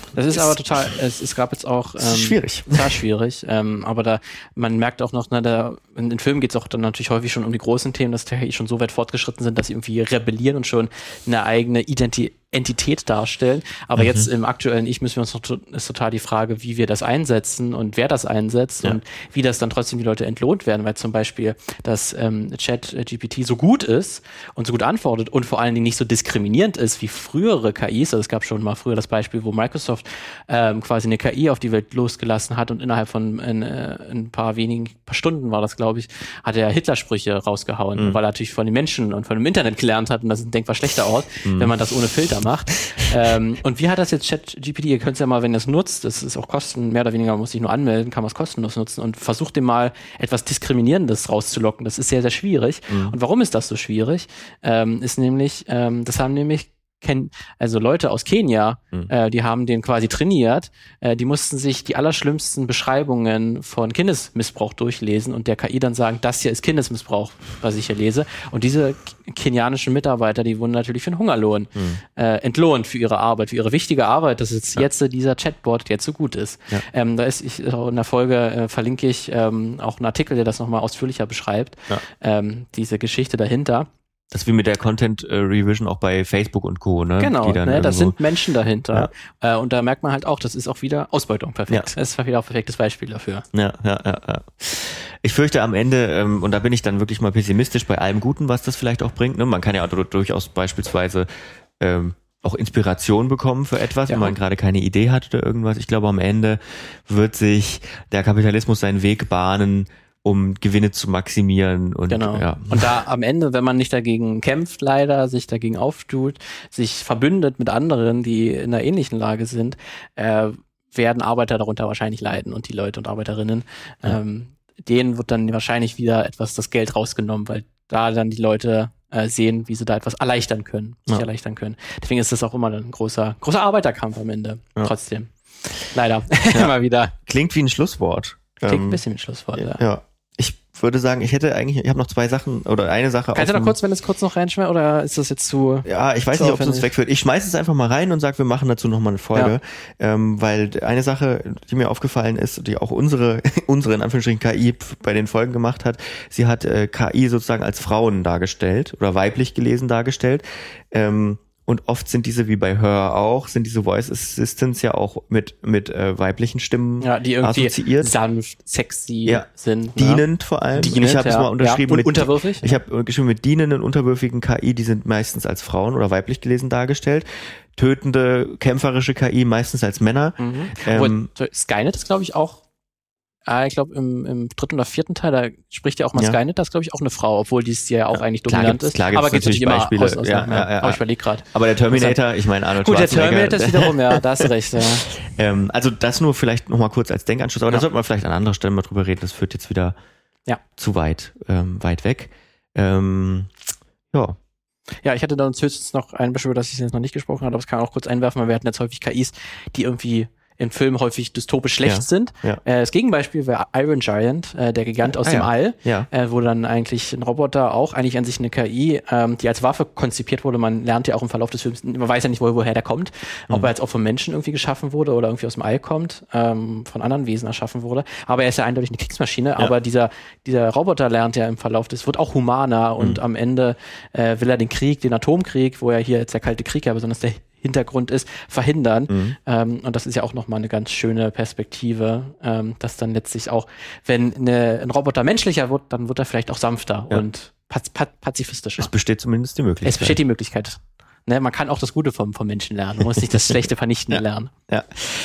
Das ist aber total, es, es gab jetzt auch ähm, schwierig. Total schwierig. Ähm, aber da, man merkt auch noch, ne, da, in den Filmen geht es auch dann natürlich häufig schon um die großen Themen, dass die schon so weit fortgeschritten sind, dass sie irgendwie rebellieren und schon eine eigene Identi- Entität darstellen. Aber mhm. jetzt im aktuellen Ich müssen wir uns noch, ist total die Frage, wie wir das einsetzen und wer das einsetzt ja. und wie das dann trotzdem die Leute entlohnt werden, weil zum Beispiel das ähm, Chat-G P T so gut ist und so gut antwortet und vor allen Dingen nicht so diskriminierend ist wie frühere K Is. Also es gab schon mal früher das Beispiel, wo Microsoft ähm, quasi eine K I auf die Welt losgelassen hat und innerhalb von in, äh, ein paar wenigen paar Stunden war das, glaube ich, hat er Hitler-Sprüche rausgehauen, mhm. weil er natürlich von den Menschen und von dem Internet gelernt hat und das ist ein denkbar schlechter Ort, mhm. wenn man das ohne Filter macht. ähm, und wie hat das jetzt Chat-G P T? Ihr könnt es ja mal, wenn ihr es nutzt, das ist auch kosten, mehr oder weniger, man muss sich nur anmelden, kann man es kostenlos nutzen und versucht dem mal etwas Diskriminierendes rauszulocken. Das ist sehr, sehr schwierig. Mhm. Und warum ist das so schwierig? Ähm, ist nämlich, ähm, das haben nämlich Ken- also Leute aus Kenia, mhm. äh, die haben den quasi trainiert, äh, die mussten sich die allerschlimmsten Beschreibungen von Kindesmissbrauch durchlesen und der K I dann sagen, das hier ist Kindesmissbrauch, was ich hier lese. Und diese k- kenianischen Mitarbeiter, die wurden natürlich für einen Hungerlohn mhm. äh, entlohnt für ihre Arbeit, für ihre wichtige Arbeit, dass jetzt, ja. jetzt dieser Chatbot jetzt so gut ist. Ja. Ähm, da ist ich in der Folge äh, verlinke ich ähm, auch einen Artikel, der das nochmal ausführlicher beschreibt, ja. ähm, diese Geschichte dahinter. Das ist wie mit der Content äh, Revision auch bei Facebook und Co. Ne? Genau, die dann ne, das irgendwo, sind Menschen dahinter. Ja. Äh, und da merkt man halt auch, das ist auch wieder Ausbeutung perfekt. Ja. Das ist wieder auch ein perfektes Beispiel dafür. Ja, ja, ja, ja. Ich fürchte am Ende, ähm, und da bin ich dann wirklich mal pessimistisch bei allem Guten, was das vielleicht auch bringt. Ne? Man kann ja auch durchaus beispielsweise ähm, auch Inspiration bekommen für etwas, ja. wenn man gerade keine Idee hat oder irgendwas. Ich glaube, am Ende wird sich der Kapitalismus seinen Weg bahnen, um Gewinne zu maximieren. Und, genau. ja. Und da am Ende, wenn man nicht dagegen kämpft, leider, sich dagegen auftut, sich verbündet mit anderen, die in einer ähnlichen Lage sind, äh, werden Arbeiter darunter wahrscheinlich leiden und die Leute und Arbeiterinnen. Ja. Ähm, denen wird dann wahrscheinlich wieder etwas das Geld rausgenommen, weil da dann die Leute äh, sehen, wie sie da etwas erleichtern können, sich ja. erleichtern können. Deswegen ist das auch immer ein großer, großer Arbeiterkampf am Ende. Ja. Trotzdem. Leider. Ja. Immer wieder. Klingt wie ein Schlusswort. Klingt ähm, ein bisschen wie ein Schlusswort, ja. ja. Ich würde sagen, ich hätte eigentlich, ich habe noch zwei Sachen oder eine Sache. Kannst du da kurz, wenn es kurz noch reinschmeißt, oder ist das jetzt zu? Ja, ich weiß nicht, ob es uns wegführt. Ich schmeiße es einfach mal rein und sage, wir machen dazu nochmal eine Folge, ja. ähm, weil eine Sache, die mir aufgefallen ist, die auch unsere, unsere in Anführungsstrichen K I bei den Folgen gemacht hat, sie hat äh, K I sozusagen als Frauen dargestellt oder weiblich gelesen dargestellt. Ähm, Und oft sind diese, wie bei Her auch, sind diese Voice Assistants ja auch mit mit äh, weiblichen Stimmen ja, die irgendwie assoziiert. Sanft, sexy ja. sind. Dienend ne? vor allem. Dienend, ich habe es ja. mal unterschrieben. Ja. Und mit, unterwürfig? Ich habe geschrieben mit dienenden, unterwürfigen K I, die sind meistens als Frauen oder weiblich gelesen dargestellt. Tötende, kämpferische K I meistens als Männer. Mhm. Ähm, Obwohl, Skynet ist, glaube ich, auch Ah, ich glaube, im, im dritten oder vierten Teil, da spricht ja auch mal ja. Skynet, das ist, glaube ich, auch eine Frau, obwohl die ja auch ja, eigentlich dominant ist. Klar aber gibt es natürlich immer Beispiele. aus, aus ja, ja, ja, ja. Aber ich überlege gerade. Aber der Terminator, ich meine Arnold Gut, der Schwarzenegger. Terminator ist wiederum, ja, da hast du recht. Ja. ähm, also das nur vielleicht nochmal kurz als Denkanschluss, aber ja. da sollte man vielleicht an anderer Stelle mal drüber reden, das führt jetzt wieder ja. zu weit, ähm, weit weg. Ähm, ja. Ja, ich hatte da uns höchstens noch ein Beispiel, das ich jetzt noch nicht gesprochen habe, aber das kann man auch kurz einwerfen, weil wir hatten jetzt häufig K Is, die irgendwie in Filmen häufig dystopisch schlecht ja, sind. Ja. Äh, das Gegenbeispiel wäre Iron Giant, äh, der Gigant aus ah, dem ja. All, ja. äh, wo dann eigentlich ein Roboter auch eigentlich an sich eine K I, ähm, die als Waffe konzipiert wurde. Man lernt ja auch im Verlauf des Films, man weiß ja nicht, wo, woher der kommt, mhm. ob er jetzt auch vom Menschen irgendwie geschaffen wurde oder irgendwie aus dem All kommt, ähm, von anderen Wesen erschaffen wurde. Aber er ist ja eindeutig eine Kriegsmaschine. Ja. Aber dieser dieser Roboter lernt ja im Verlauf des, wird auch humaner und mhm. am Ende äh, will er den Krieg, den Atomkrieg, wo ja hier jetzt der Kalte Krieg ja besonders der Hintergrund ist, verhindern. Mhm. Ähm, und das ist ja auch nochmal eine ganz schöne Perspektive, ähm, dass dann letztlich auch, wenn eine, ein Roboter menschlicher wird, dann wird er vielleicht auch sanfter ja. und paz- paz- pazifistischer. Es besteht zumindest die Möglichkeit. Es besteht die Möglichkeit. Ne, man kann auch das Gute vom, vom Menschen lernen. Man muss nicht das Schlechte vernichten ja. lernen. Ja.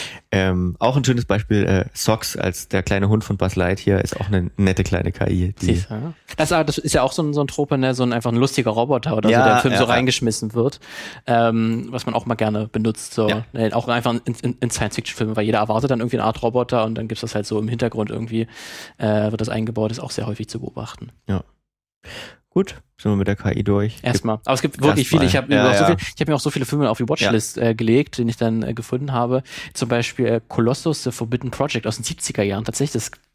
Ähm, auch ein schönes Beispiel, äh, Sox als der kleine Hund von Buzz Lightyear ist auch eine nette kleine K I. Die Siehst, ja. das, das ist ja auch so ein, so ein Trope, ne? so ein einfach ein lustiger Roboter oder ja, so, der im Film ja, so ja. reingeschmissen wird, ähm, was man auch mal gerne benutzt. So. Ja. Ne? Auch einfach in, in, in Science-Fiction-Filmen, weil jeder erwartet dann irgendwie eine Art Roboter und dann gibt's das halt so im Hintergrund irgendwie, äh, wird das eingebaut, ist auch sehr häufig zu beobachten. Ja. Gut, sind wir mit der K I durch. Erstmal. Aber es gibt wirklich viele. Ich habe ja, ja. so ja. viel, ich habe mir auch so viele Filme auf die Watchlist ja. äh, gelegt, den ich dann äh, gefunden habe. Zum Beispiel äh, Colossus, The Forbidden Project aus den siebziger Jahren. Tatsächlich, das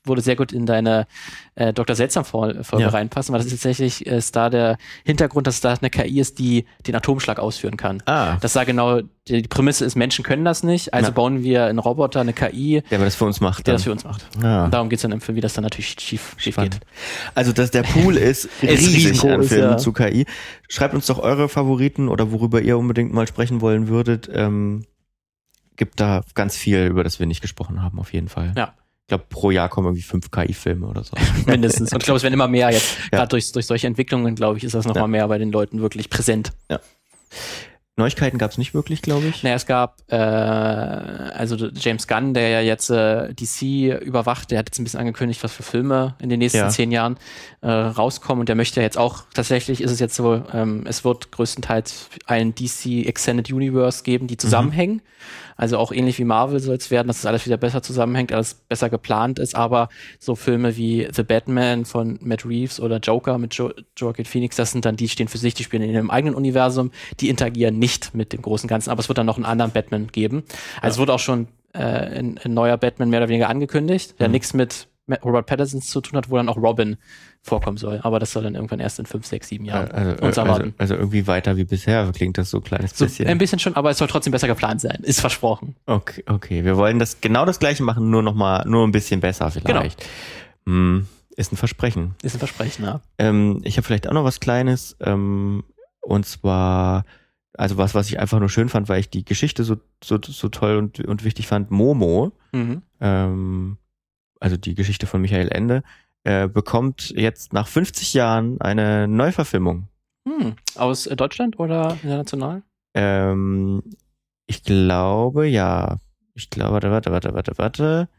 würde sehr gut in deine äh, Doktor Seltsam-Folge Ja. reinpassen, weil das ist tatsächlich ist da der Hintergrund, dass da eine K I ist, die den Atomschlag ausführen kann. Ah. Das da genau, die, die Prämisse ist, Menschen können das nicht, also Ja. bauen wir einen Roboter, eine K I, Der aber das für uns macht. der dann. das für uns macht. Ah. Und darum geht's dann im Film, wie das dann natürlich schief, schief geht. Spannend. Also, dass der Pool ist riesig an riesengroß, Filmen ja. zu K I. Schreibt uns doch eure Favoriten oder worüber ihr unbedingt mal sprechen wollen würdet. Ähm, gibt da ganz viel, über das wir nicht gesprochen haben, auf jeden Fall. Ja. Ich glaube, pro Jahr kommen irgendwie fünf K I-Filme oder so. Mindestens. Und ich glaube, es werden immer mehr jetzt. Ja. Gerade durch, durch solche Entwicklungen, glaube ich, ist das noch Ja. mal mehr bei den Leuten wirklich präsent. Neuigkeiten gab es nicht wirklich, glaube ich. Naja, es gab äh, also James Gunn, der ja jetzt äh, D C überwacht, der hat jetzt ein bisschen angekündigt, was für Filme in den nächsten Ja. zehn Jahren äh, rauskommen. Und der möchte ja jetzt auch, tatsächlich ist es jetzt so, ähm, es wird größtenteils ein D C Extended Universe geben, die zusammenhängen. Also auch ähnlich wie Marvel soll es werden, dass es alles wieder besser zusammenhängt, alles besser geplant ist. Aber so Filme wie The Batman von Matt Reeves oder Joker mit jo- Joaquin Phoenix, das sind dann, die stehen für sich, die spielen in ihrem eigenen Universum, die interagieren nicht mit dem großen Ganzen. Aber es wird dann noch einen anderen Batman geben. Also es wurde auch schon äh, ein, ein neuer Batman mehr oder weniger angekündigt, der Mhm. nichts mit Matt- Robert Pattinson zu tun hat, wo dann auch Robin vorkommen soll. Aber das soll dann irgendwann erst in fünf, sechs, sieben Jahren Also, uns also, erwarten. also irgendwie weiter wie bisher, klingt das so ein kleines So, bisschen. ein bisschen schon, aber es soll trotzdem besser geplant sein. Ist versprochen. Okay, okay. Wir wollen das genau das gleiche machen, nur noch mal, nur ein bisschen besser vielleicht. Hm, ist ein Versprechen. Ist ein Versprechen, ja. Ähm, ich habe vielleicht auch noch was Kleines, ähm, und zwar, also was, was ich einfach nur schön fand, weil ich die Geschichte so, so, so toll und, und wichtig fand. Momo, Mhm. ähm, also die Geschichte von Michael Ende, äh, bekommt jetzt nach fünfzig Jahren eine Neuverfilmung. Hm. Aus äh, Deutschland oder international? Ähm, ich glaube, ja. Ich glaube, warte, warte, warte, warte, warte.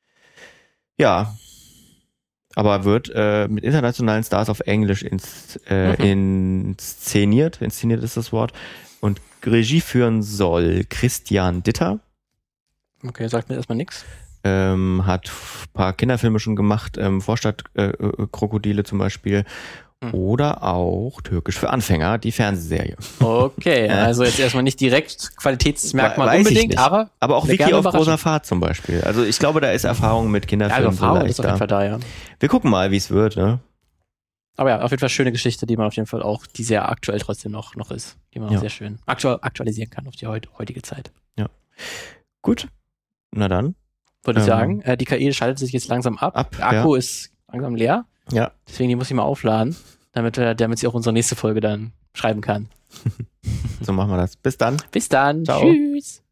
Ja. Aber wird äh, mit internationalen Stars auf Englisch ins, äh, Mhm. inszeniert. Inszeniert ist das Wort. Und Regie führen soll Christian Ditter. Okay, sagt mir erstmal nix. Ähm, hat ein paar Kinderfilme schon gemacht. Ähm, Vorstadt-Krokodile zum Beispiel. Hm. Oder auch Türkisch für Anfänger, die Fernsehserie. Okay, also jetzt erstmal nicht direkt Qualitätsmerkmal Weiß ich unbedingt, nicht. aber Aber auch wir Vicky gerne auf überraschen. großer Fahrt zum Beispiel. Also ich glaube, da ist Erfahrung mit Ja, Kinderfilmen also so Erfahrung leicht ist auf jeden da. Fall da, ja. Wir gucken mal, wie es wird, ne? Aber ja, auf jeden Fall schöne Geschichte, die man auf jeden Fall auch, die sehr aktuell trotzdem noch, noch ist, die man Ja. auch sehr schön aktu aktualisieren kann auf die heut heutige Zeit. Gut. Na dann. Würde ich Ähm, sagen. Äh, die K I schaltet sich jetzt langsam ab. Ab, Der Akku ist langsam leer, Ja. deswegen die muss ich mal aufladen, damit, äh, damit sie auch unsere nächste Folge dann schreiben kann. So machen wir das. Bis dann. Bis dann. Ciao. Tschüss.